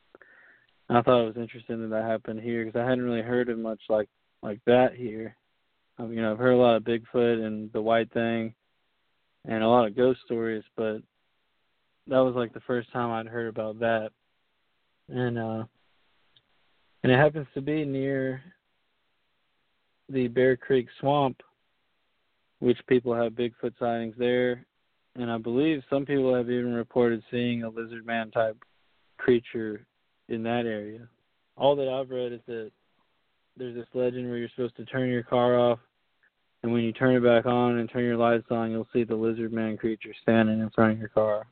I thought it was interesting that that happened here because I hadn't really heard of much like, like that here. Um, you know, I've heard a lot of Bigfoot and the White Thing and a lot of ghost stories, but that was like the first time I'd heard about that. And, uh, and it happens to be near the Bear Creek Swamp, which people have Bigfoot sightings there. And I believe some people have even reported seeing a lizard man type creature in that area. All that I've read is that there's this legend where you're supposed to turn your car off, and when you turn it back on and turn your lights on, you'll see the lizard man creature standing in front of your car.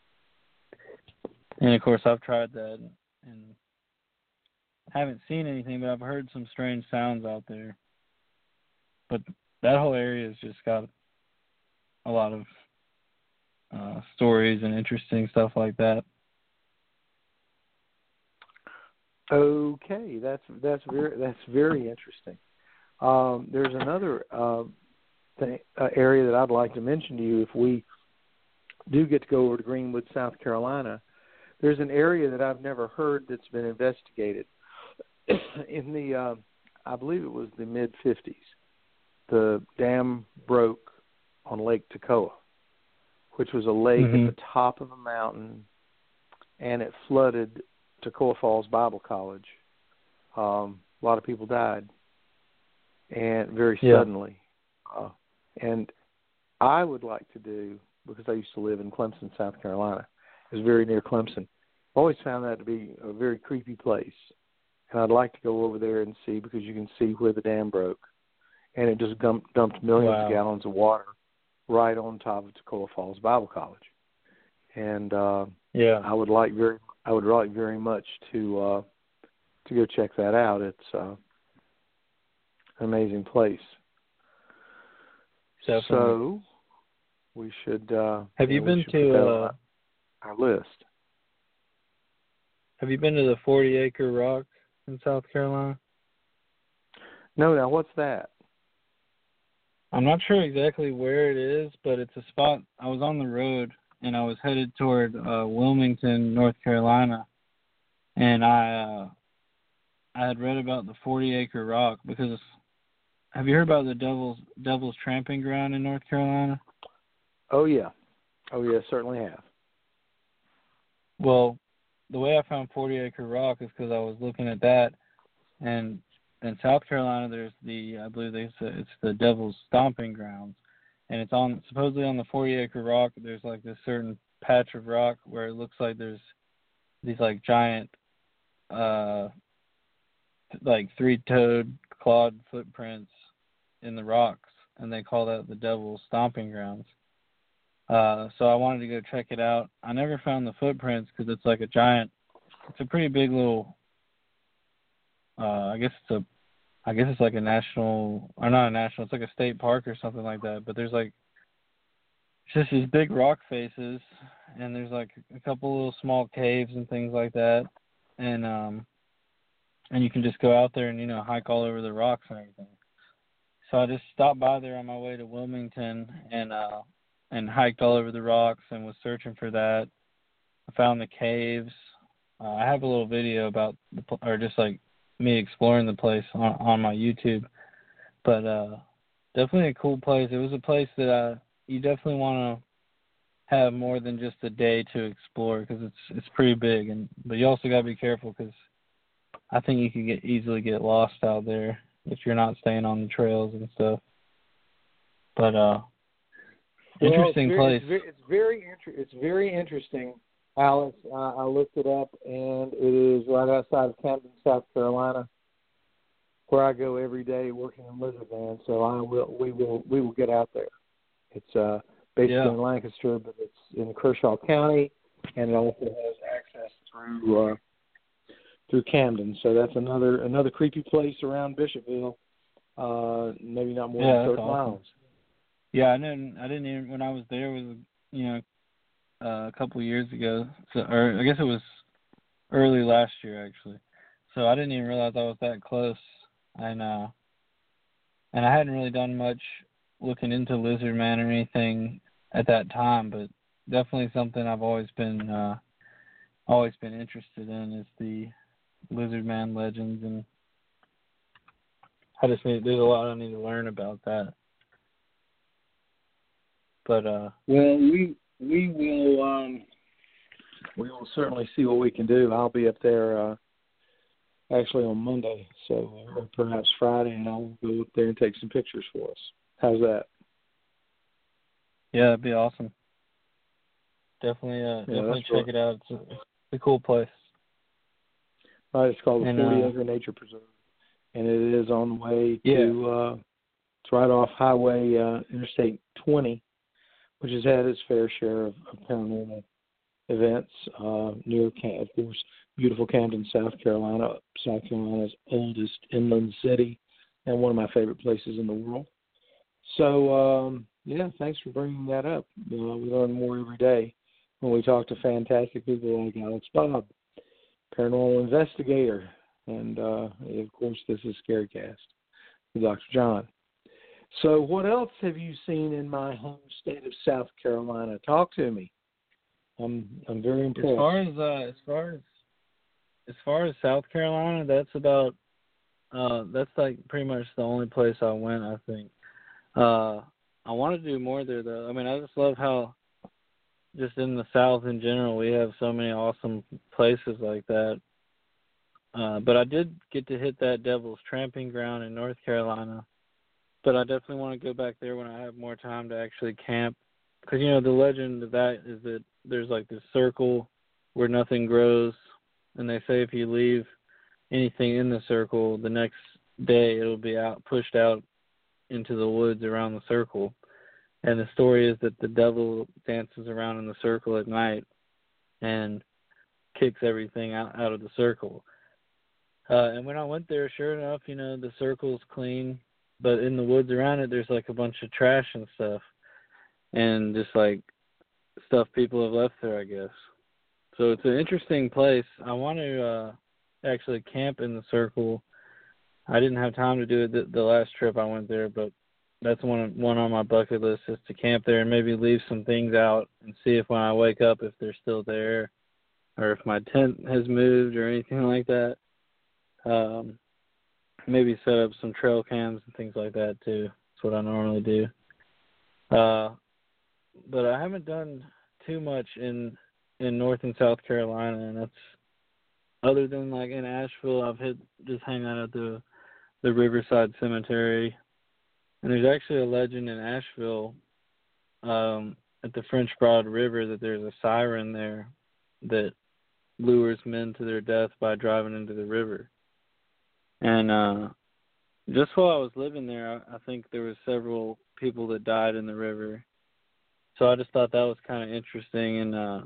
And of course, I've tried that and haven't seen anything, but I've heard some strange sounds out there. But that whole area has just got a lot of uh, stories and interesting stuff like that. Okay, that's that's very that's very interesting. Um, there's another uh, thing, uh, area that I'd like to mention to you. If we do get to go over to Greenwood, South Carolina, there's an area that I've never heard that's been investigated. In the, uh, I believe it was the mid fifties, the dam broke on Lake Toccoa, which was a lake Mm-hmm. at the top of a mountain, and it flooded Toccoa Falls Bible College. Um, a lot of people died. and very Yeah. suddenly. Uh, and I would like to do, because I used to live in Clemson, South Carolina. It was very near Clemson. I always found that to be a very creepy place. And I'd like to go over there and see, because you can see where the dam broke. And it just dumped, dumped millions Wow. of gallons of water right on top of Toccoa Falls Bible College. And uh, Yeah. I would like very, I would like very much to uh, to go check that out. It's uh, an amazing place. Definitely. So we should. Uh, Have you yeah, we been should put that to? on Uh, our, our list? have you been to the Forty Acre Rock in South Carolina? No. Now, what's that? I'm not sure exactly where it is, but it's a spot. I was on the road and I was headed toward uh, Wilmington, North Carolina, and I uh, I had read about the Forty Acre Rock because have you heard about the Devil's Devil's Tramping Ground in North Carolina? Oh yeah, oh yeah, certainly have. Well, the way I found Forty Acre Rock is because I was looking at that, and in South Carolina, there's the I believe they say it's the Devil's Stomping Grounds, and it's on supposedly on the Forty Acre Rock. There's like this certain patch of rock where it looks like there's these like giant, uh, like three-toed clawed footprints in the rocks, and they call that the Devil's Stomping Grounds. Uh, so I wanted to go check it out. I never found the footprints because it's like a giant. It's a pretty big little. Uh, I guess it's a. I guess it's like a national, or not a national. It's like a state park or something like that. But there's like it's just these big rock faces, and there's like a couple little small caves and things like that, and um, and you can just go out there and you know hike all over the rocks and everything. So I just stopped by there on my way to Wilmington and uh, and hiked all over the rocks and was searching for that. I found the caves. Uh, I have a little video about the or just like me exploring the place on, on my YouTube. But uh, definitely a cool place. It was a place that I you definitely want to have more than just a day to explore because it's it's pretty big. And but you also got to be careful because I think you could get easily get lost out there if you're not staying on the trails and stuff. But uh, Well, interesting it's very, place. It's very, it's very, inter- it's very interesting, Alex. Uh, I looked it up, and it is right outside of Camden, South Carolina, where I go every day working in Lizard Band. So I will, we will, we will get out there. It's uh, basically Yeah. in Lancaster, but it's in Kershaw County, and it also has access through uh, through Camden. So that's another another creepy place around Bishopville. Uh, maybe not more Yeah, than that's thirty awesome. miles. Yeah, I didn't. I didn't even when I was there it was you know uh, a couple of years ago. So, or I guess it was early last year actually. So I didn't even realize I was that close, and uh, and I hadn't really done much looking into Lizard Man or anything at that time, but definitely something I've always been uh, always been interested in is the Lizard Man legends, and I just need there's a lot I need to learn about that. But uh, Well, we we will um, we will certainly see what we can do. I'll be up there uh, actually on Monday, so or perhaps Friday, and I'll go up there and take some pictures for us. How's that? yeah, it'd be awesome. Definitely, uh, Yeah, definitely that's check right. it out. It's a, it's a cool place. Right, it's called the And, Forty uh, Acre Nature Preserve, and it is on the way Yeah. to. Uh, it's right off Highway uh, Interstate twenty, which has had its fair share of, of paranormal events uh, near, Cam- of course, beautiful Camden, South Carolina, South Carolina's oldest inland city, and one of my favorite places in the world. So, um, yeah, thanks for bringing that up. Uh, we learn more every day when we talk to fantastic people like Alex Bob, paranormal investigator, and, uh, of course, this is ScaryCast with Doctor John. So what else have you seen in my home state of South Carolina? Talk to me. I'm I'm very impressed. As far as uh, as far as as far as South Carolina, that's about uh, that's like pretty much the only place I went. I think uh, I want to do more there though. I mean, I just love how just in the South in general we have so many awesome places like that. Uh, but I did get to hit that Devil's Tramping Ground in North Carolina. but I definitely want to go back there when I have more time to actually camp. Because, you know, the legend of that is that there's like this circle where nothing grows, and they say if you leave anything in the circle, the next day it'll be out, pushed out into the woods around the circle. And the story is that the devil dances around in the circle at night and kicks everything out, out of the circle. Uh, and when I went there, sure enough, you know, the circle's clean, but in the woods around it, there's like a bunch of trash and stuff, and just like stuff people have left there, I guess. So it's an interesting place. I want to uh, actually camp in the circle. I didn't have time to do it the, the last trip I went there, but that's one one on my bucket list, is to camp there and maybe leave some things out and see if when I wake up if they're still there, or if my tent has moved or anything like that. Um, maybe set up some trail cams and things like that too. That's what I normally do. Uh, but I haven't done too much in in North and South Carolina, and that's other than like in Asheville. I've hit just hang out at the the Riverside Cemetery, and there's actually a legend in Asheville um, at the French Broad River that there's a siren there that lures men to their death by driving into the river. And uh, just while I was living there, I, I think there was several people that died in the river. So I just thought that was kind of interesting. And uh,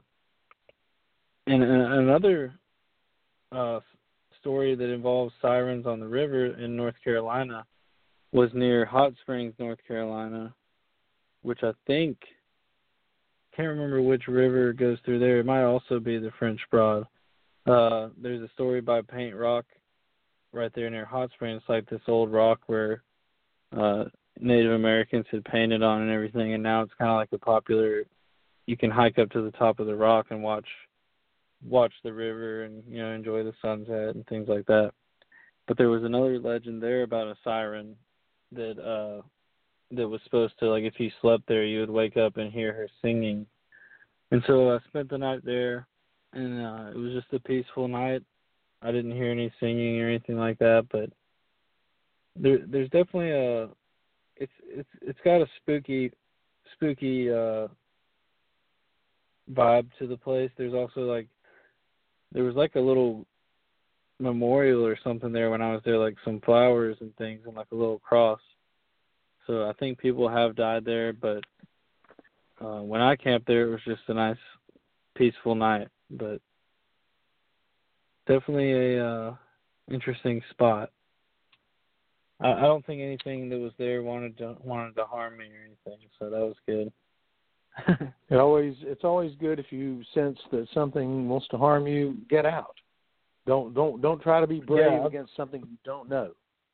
and, and another uh, story that involves sirens on the river in North Carolina was near Hot Springs, North Carolina, which I think, can't remember which river goes through there. It might also be the French Broad. Uh, there's a story by Paint Rock right there near Hot Springs. It's like this old rock where uh, Native Americans had painted on and everything, and now it's kind of like a popular, you can hike up to the top of the rock and watch watch the river and, you know, enjoy the sunset and things like that. But there was another legend there about a siren that uh, that was supposed to, like, if you slept there, you would wake up and hear her singing. And so I spent the night there, and uh, it was just a peaceful night. I didn't hear any singing or anything like that, but there, there's definitely a, it's it's it's got a spooky, spooky uh, vibe to the place. There's also like, there was like a little memorial or something there when I was there, like some flowers and things and like a little cross. So I think people have died there, but uh, when I camped there, it was just a nice, peaceful night. But definitely a uh, interesting spot. I, I don't think anything that was there wanted to wanted to harm me or anything, so that was good. It always it's always good if you sense that something wants to harm you, get out. Don't don't don't try to be brave yeah, against something you don't know.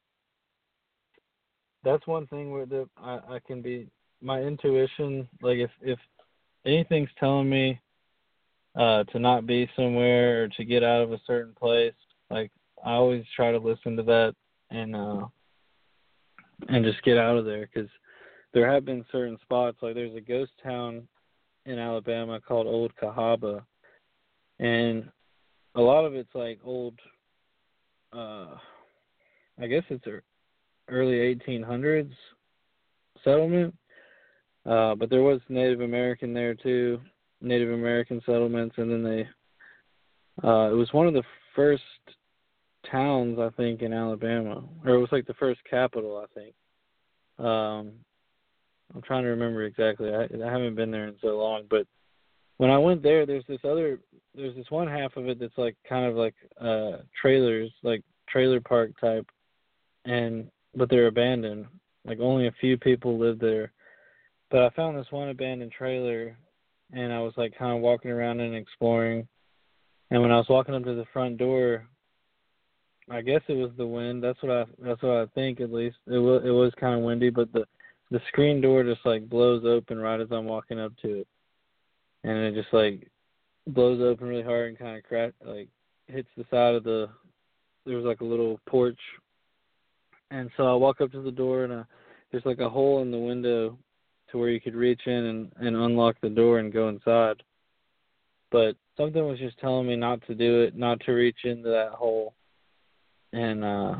That's one thing where the I, I can be, my intuition, like if if anything's telling me uh, to not be somewhere or to get out of a certain place, like I always try to listen to that and uh, and just get out of there, because there have been certain spots, like there's a ghost town in Alabama called Old Cahaba, and a lot of it's like old, uh, I guess it's a early eighteen hundreds settlement, uh, but there was Native American there too, Native American settlements, and then they, uh, it was one of the first towns, I think, in Alabama, or it was like the first capital, I think. Um, I'm trying to remember exactly. I, I haven't been there in so long, but when I went there, there's this other, there's this one half of it that's like kind of like uh, trailers, like trailer park type, and but they're abandoned. Like only a few people live there. But I found this one abandoned trailer, and I was like kind of walking around and exploring. And when I was walking up to the front door, I guess it was the wind. That's what I that's what I think, at least. It was it was kind of windy, but the the screen door just like blows open right as I'm walking up to it, and it just like blows open really hard and kind of crack like hits the side of the. There was like a little porch. And so I walk up to the door, and uh, there's like a hole in the window to where you could reach in and, and unlock the door and go inside. But something was just telling me not to do it, not to reach into that hole. And uh,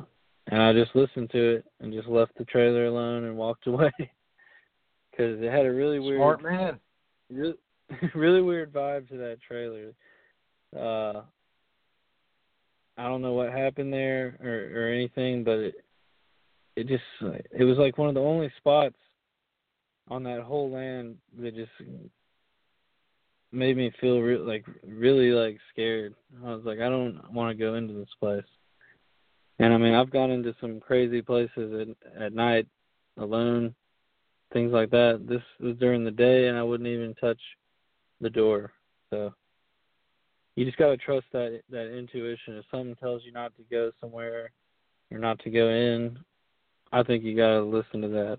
and I just listened to it and just left the trailer alone and walked away because it had a really weird, smart man, really, really weird vibe to that trailer. Uh, I don't know what happened there or, or anything, but it, it just, it was like one of the only spots on that whole land that just made me feel re- like really like scared. I was like, I don't want to go into this place. And I mean, I've gone into some crazy places at, at night alone, things like that. This was during the day, and I wouldn't even touch the door. So you just got to trust that that intuition. If something tells you not to go somewhere or not to go in, I think you got to listen to that.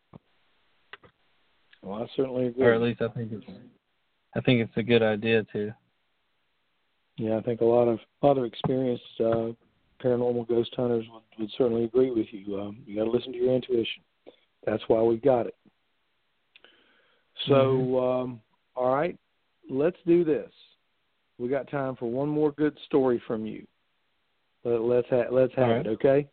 Well, I certainly agree. Or at least I think it's I think it's a good idea too. Yeah, I think a lot of other experienced uh, paranormal ghost hunters would, would certainly agree with you. Um, you got to listen to your intuition. That's why we got it. So, mm-hmm. um, all right, let's do this. We got time for one more good story from you. Let, let's ha- let's have right. it, okay?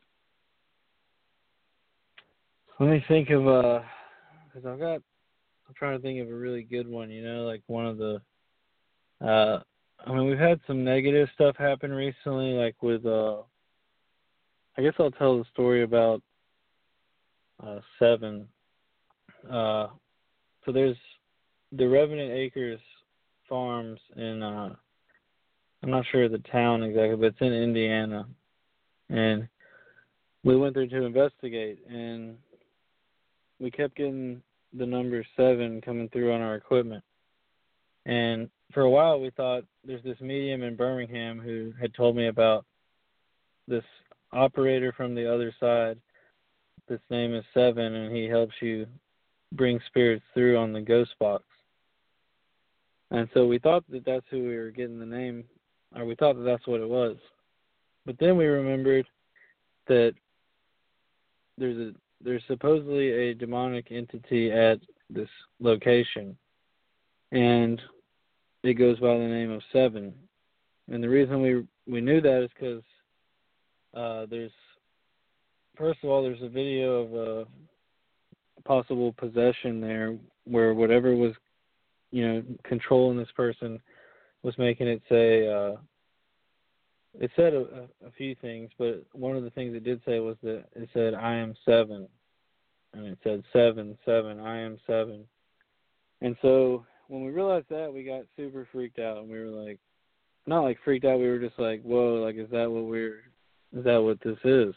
Let me think of uh, because I've got. I'm trying to think of a really good one. You know, like one of the. Uh, I mean, we've had some negative stuff happen recently, like with. Uh, I guess I'll tell the story about. Uh, seven. Uh, so there's the Revenant Acres Farms in. Uh, I'm not sure of the town exactly, but it's in Indiana, and we went there to investigate, and we kept getting the number seven coming through on our equipment. And for a while we thought there's this medium in Birmingham who had told me about this operator from the other side. This name is Seven, and he helps you bring spirits through on the ghost box. And so we thought that that's who we were getting the name, or we thought that that's what it was. But then we remembered that there's a there's supposedly a demonic entity at this location, and it goes by the name of Seven. And the reason we we knew that is because uh, there's, first of all, there's a video of a possible possession there where whatever was, you know, controlling this person was making it say, uh, it said a, a few things, but one of the things it did say was that it said, I am Seven. And it said seven, seven, I am seven. And so when we realized that, we got super freaked out, and we were like, not like freaked out, we were just like, whoa, like, is that what we're, is that what this is?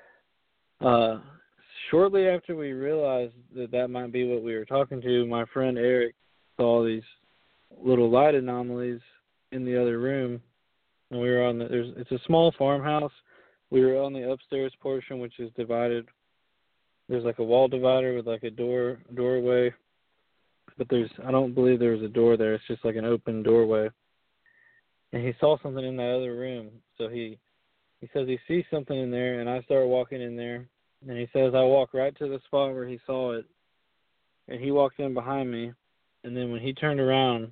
Uh, shortly after we realized that that might be what we were talking to, my friend Eric saw these little light anomalies in the other room, and we were on the, there's, it's a small farmhouse. We were on the upstairs portion, which is divided. There's like a wall divider with like a door doorway, but there's I don't believe there's a door there. It's just like an open doorway. And he saw something in that other room, so he he says he sees something in there, and I start walking in there, and he says I walk right to the spot where he saw it, and he walked in behind me, and then when he turned around,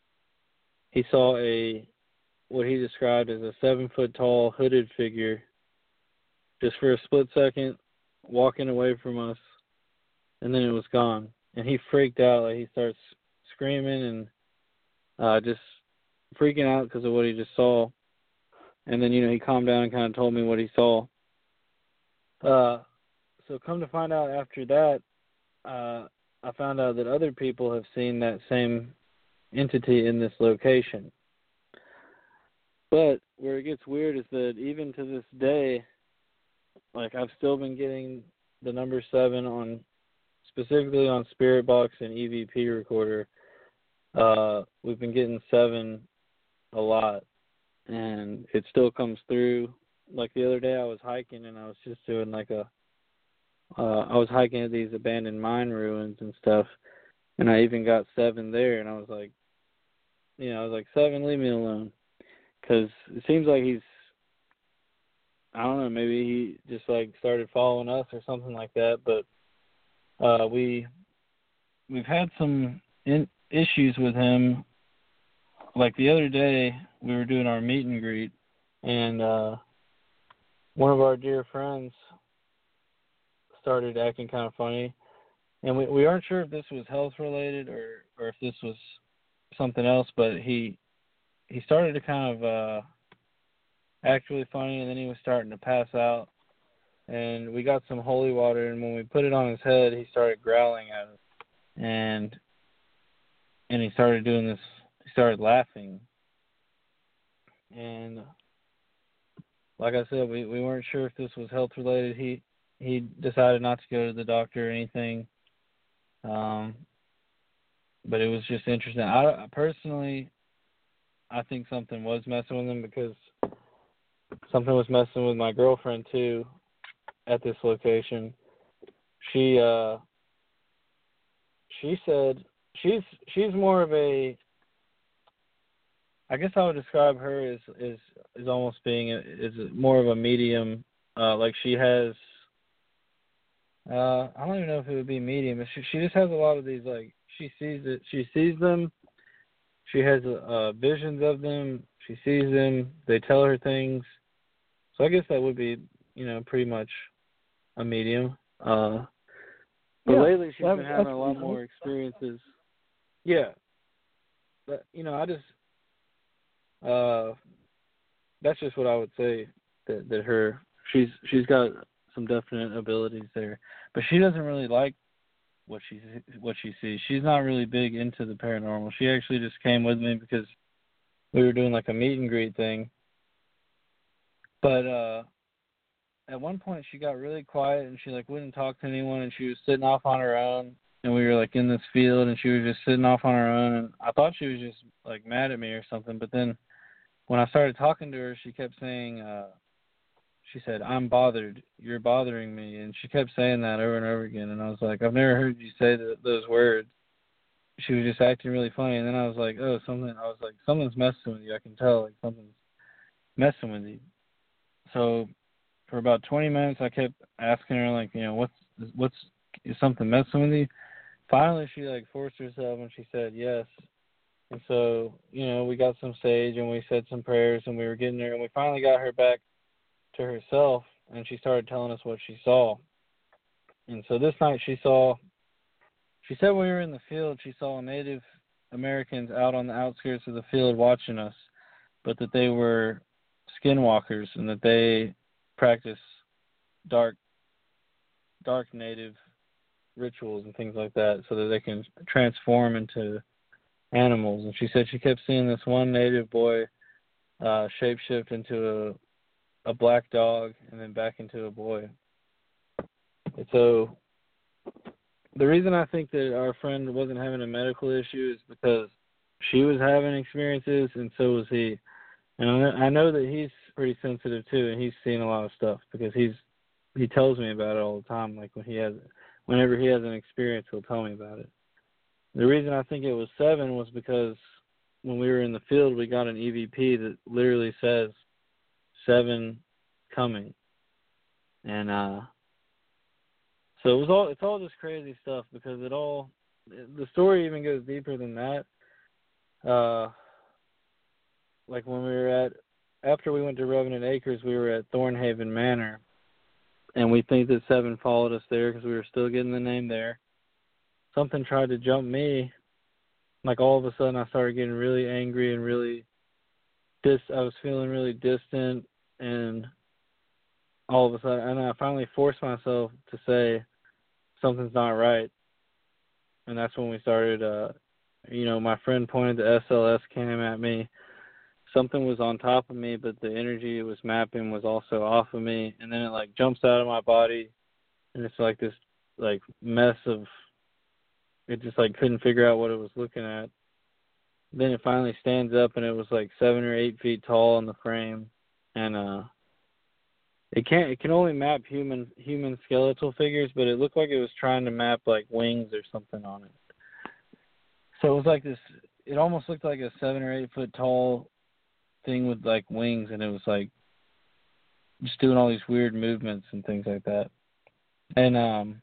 he saw a what he described as a seven foot tall hooded figure, just for a split second, walking away from us, and then it was gone. And he freaked out. Like, he starts screaming and uh, just freaking out because of what he just saw. And then, you know, he calmed down and kind of told me what he saw. Uh, so come to find out after that, uh, I found out that other people have seen that same entity in this location. But where it gets weird is that even to this day, like, I've still been getting the number seven on, specifically on Spirit Box and E V P recorder. Uh, we've been getting seven a lot, and it still comes through. Like the other day, I was hiking, and I was just doing like a, uh, I was hiking at these abandoned mine ruins and stuff, and I even got seven there, and I was like, you know, I was like, Seven, leave me alone, because it seems like he's, I don't know, maybe he just like started following us or something like that. But uh, we we've had some in, issues with him. Like the other day, we were doing our meet and greet, and uh, one of our dear friends started acting kind of funny. And we, we aren't sure if this was health related or, or if this was something else, but he he started to kind of uh, act really funny, and then he was starting to pass out. And we got some holy water, and when we put it on his head, he started growling at us. And and he started doing this, he started laughing. And like I said, we, we weren't sure if this was health related. He he decided not to go to the doctor or anything. Um, but it was just interesting. I personally, I think something was messing with him because something was messing with my girlfriend too at this location. She uh she said she's she's more of a, I guess I would describe her as is is almost being a, is more of a medium. Uh, like she has, uh, I don't even know if it would be medium. But she she just has a lot of these, like she sees it, she sees them. She has uh, visions of them. She sees them. They tell her things. So I guess that would be, you know, pretty much a medium. Uh, but yeah, lately she's that, been having a lot more experiences. Yeah. But, you know, I just, uh, that's just what I would say, that, that her, she's she's got some definite abilities there. But she doesn't really like what she what she sees. She's not really big into the paranormal. She actually just came with me because we were doing like a meet and greet thing. But uh, at one point she got really quiet and she like wouldn't talk to anyone, and she was sitting off on her own. And we were like in this field, and she was just sitting off on her own. And I thought she was just like mad at me or something. But then when I started talking to her, she kept saying, uh, she said, "I'm bothered. You're bothering me." And she kept saying that over and over again. And I was like, "I've never heard you say the, those words." She was just acting really funny. And then I was like, oh, something, I was like, something's messing with you. I can tell, like, something's messing with you. So for about twenty minutes, I kept asking her, like, you know, what's, what's, is something messing with you? Finally, she, like, forced herself, and she said yes. And so, you know, we got some sage, and we said some prayers, and we were getting her, and we finally got her back to herself, and she started telling us what she saw. And so this night she saw, she said when we were in the field, she saw Native Americans out on the outskirts of the field watching us, but that they were skinwalkers and that they practice dark, dark Native rituals and things like that so that they can transform into animals. And she said she kept seeing this one Native boy uh, shapeshift into a a black dog and then back into a boy. And so the reason I think that our friend wasn't having a medical issue is because she was having experiences, and so was he. And I know that he's pretty sensitive too, and he's seen a lot of stuff because he's he tells me about it all the time. Like when he has, whenever he has an experience, he'll tell me about it. The reason I think it was seven was because when we were in the field, we got an E V P that literally says seven coming. And uh so it was all it's all just crazy stuff because it all the story even goes deeper than that. Uh like when we were at after we went to Revenant Acres, we were at Thornhaven Manor, and we think that seven followed us there because we were still getting the name there. Something tried to jump me. Like all of a sudden I started getting really angry and really dis I was feeling really distant, and all of a sudden, and I finally forced myself to say something's not right. And that's when we started, uh, you know, my friend pointed the S L S cam at me. Something was on top of me, but the energy it was mapping was also off of me. And then it like jumps out of my body, and it's like this like mess of, it just like couldn't figure out what it was looking at. Then it finally stands up, and it was like seven or eight feet tall in the frame. And, uh, It can't. It can only map human human skeletal figures, but it looked like it was trying to map like wings or something on it. So it was like this. It almost looked like a seven or eight foot tall thing with like wings, and it was like just doing all these weird movements and things like that. And um,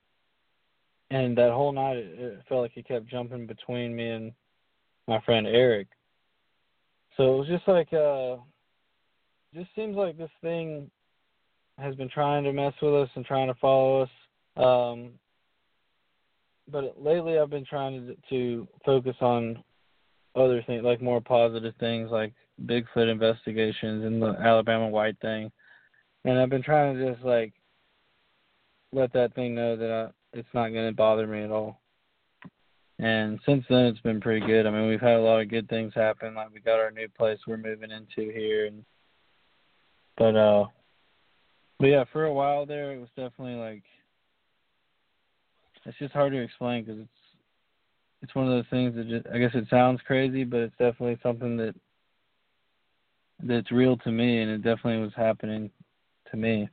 and that whole night, it, it felt like he kept jumping between me and my friend Eric. So it was just like uh, just seems like this thing has been trying to mess with us and trying to follow us. Um, but lately I've been trying to, to focus on other things, like more positive things, like Bigfoot investigations and the Alabama White thing. And I've been trying to just, like, let that thing know that I, it's not going to bother me at all. And since then, it's been pretty good. I mean, we've had a lot of good things happen. Like, we got our new place we're moving into here. And But, uh, but yeah, for a while there, it was definitely, like, it's just hard to explain because it's, it's one of those things that just, I guess it sounds crazy, but it's definitely something that that's real to me, and it definitely was happening to me.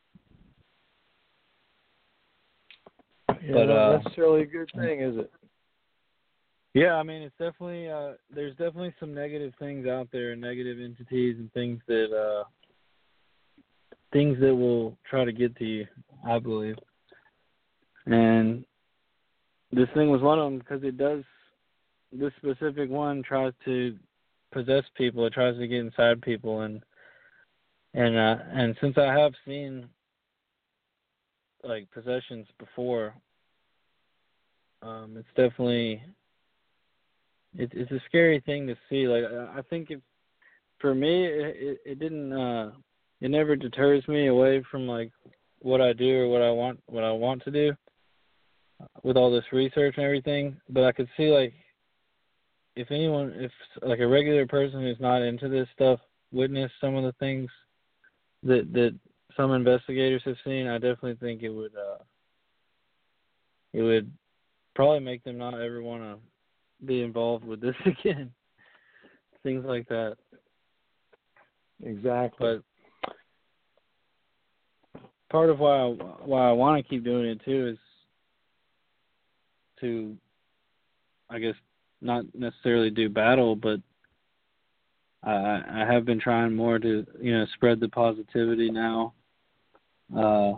Yeah, but not uh, necessarily a good thing, is it? Yeah, I mean, it's definitely uh, there's definitely some negative things out there, negative entities, and things that uh, things that will try to get to you, I believe. And this thing was one of them because it does. This specific one tries to possess people. It tries to get inside people, and and uh, and since I have seen like possessions before, um, it's definitely it, it's a scary thing to see. Like I think if for me, it, it, it didn't. Uh, it never deters me away from like what I do or what I want what I want to do with all this research and everything. But I could see like if anyone, if like a regular person who's not into this stuff witnessed some of the things that that some investigators have seen, I definitely think it would uh, it would probably make them not ever want to be involved with this again. Things like that. Exactly. But part of why I, why I want to keep doing it too is to, I guess, not necessarily do battle, but I, I have been trying more to, you know, spread the positivity now. Uh,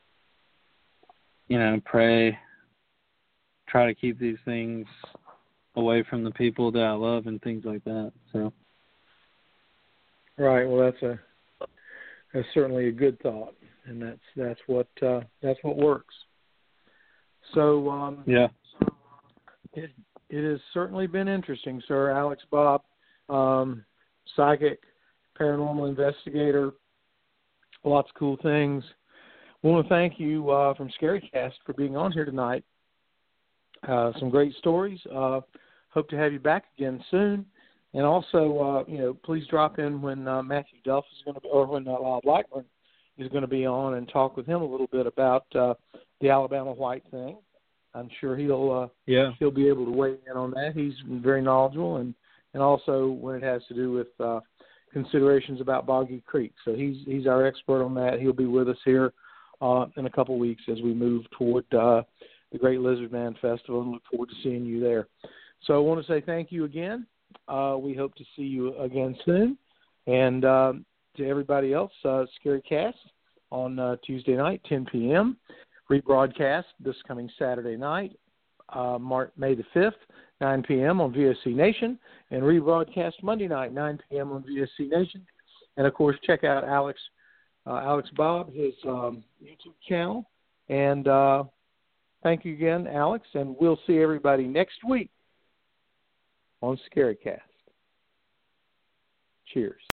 you know, pray, try to keep these things away from the people that I love and things like that. So. Right. Well, that's a that's certainly a good thought, and that's that's what uh, that's what works. So um, yeah, it it has certainly been interesting, sir. Alex Bob, um, psychic, paranormal investigator, lots of cool things. I want to thank you uh, from ScaryCast for being on here tonight. Uh, some great stories. Uh, hope to have you back again soon. And also, uh, you know, please drop in when uh, Matthew Duff is going to be, or when uh, Lyle Blackburn is going to be on, and talk with him a little bit about uh, the Alabama White thing. I'm sure he'll uh, yeah he'll be able to weigh in on that. He's very knowledgeable, and, and also when it has to do with uh, considerations about Boggy Creek. So he's he's our expert on that. He'll be with us here uh, in a couple weeks as we move toward uh, the Great Lizard Man Festival, and look forward to seeing you there. So I want to say thank you again. Uh, we hope to see you again soon. And um, to everybody else, uh, ScaryCast on uh, Tuesday night, ten p.m. Rebroadcast this coming Saturday night, uh, March, May the fifth, nine p.m. on V O C Nation. And rebroadcast Monday night, nine p.m. on V O C Nation. And, of course, check out Alex uh, Alex Bob, his um, YouTube channel. And uh, thank you again, Alex. And we'll see everybody next week on ScaryCast. Cheers.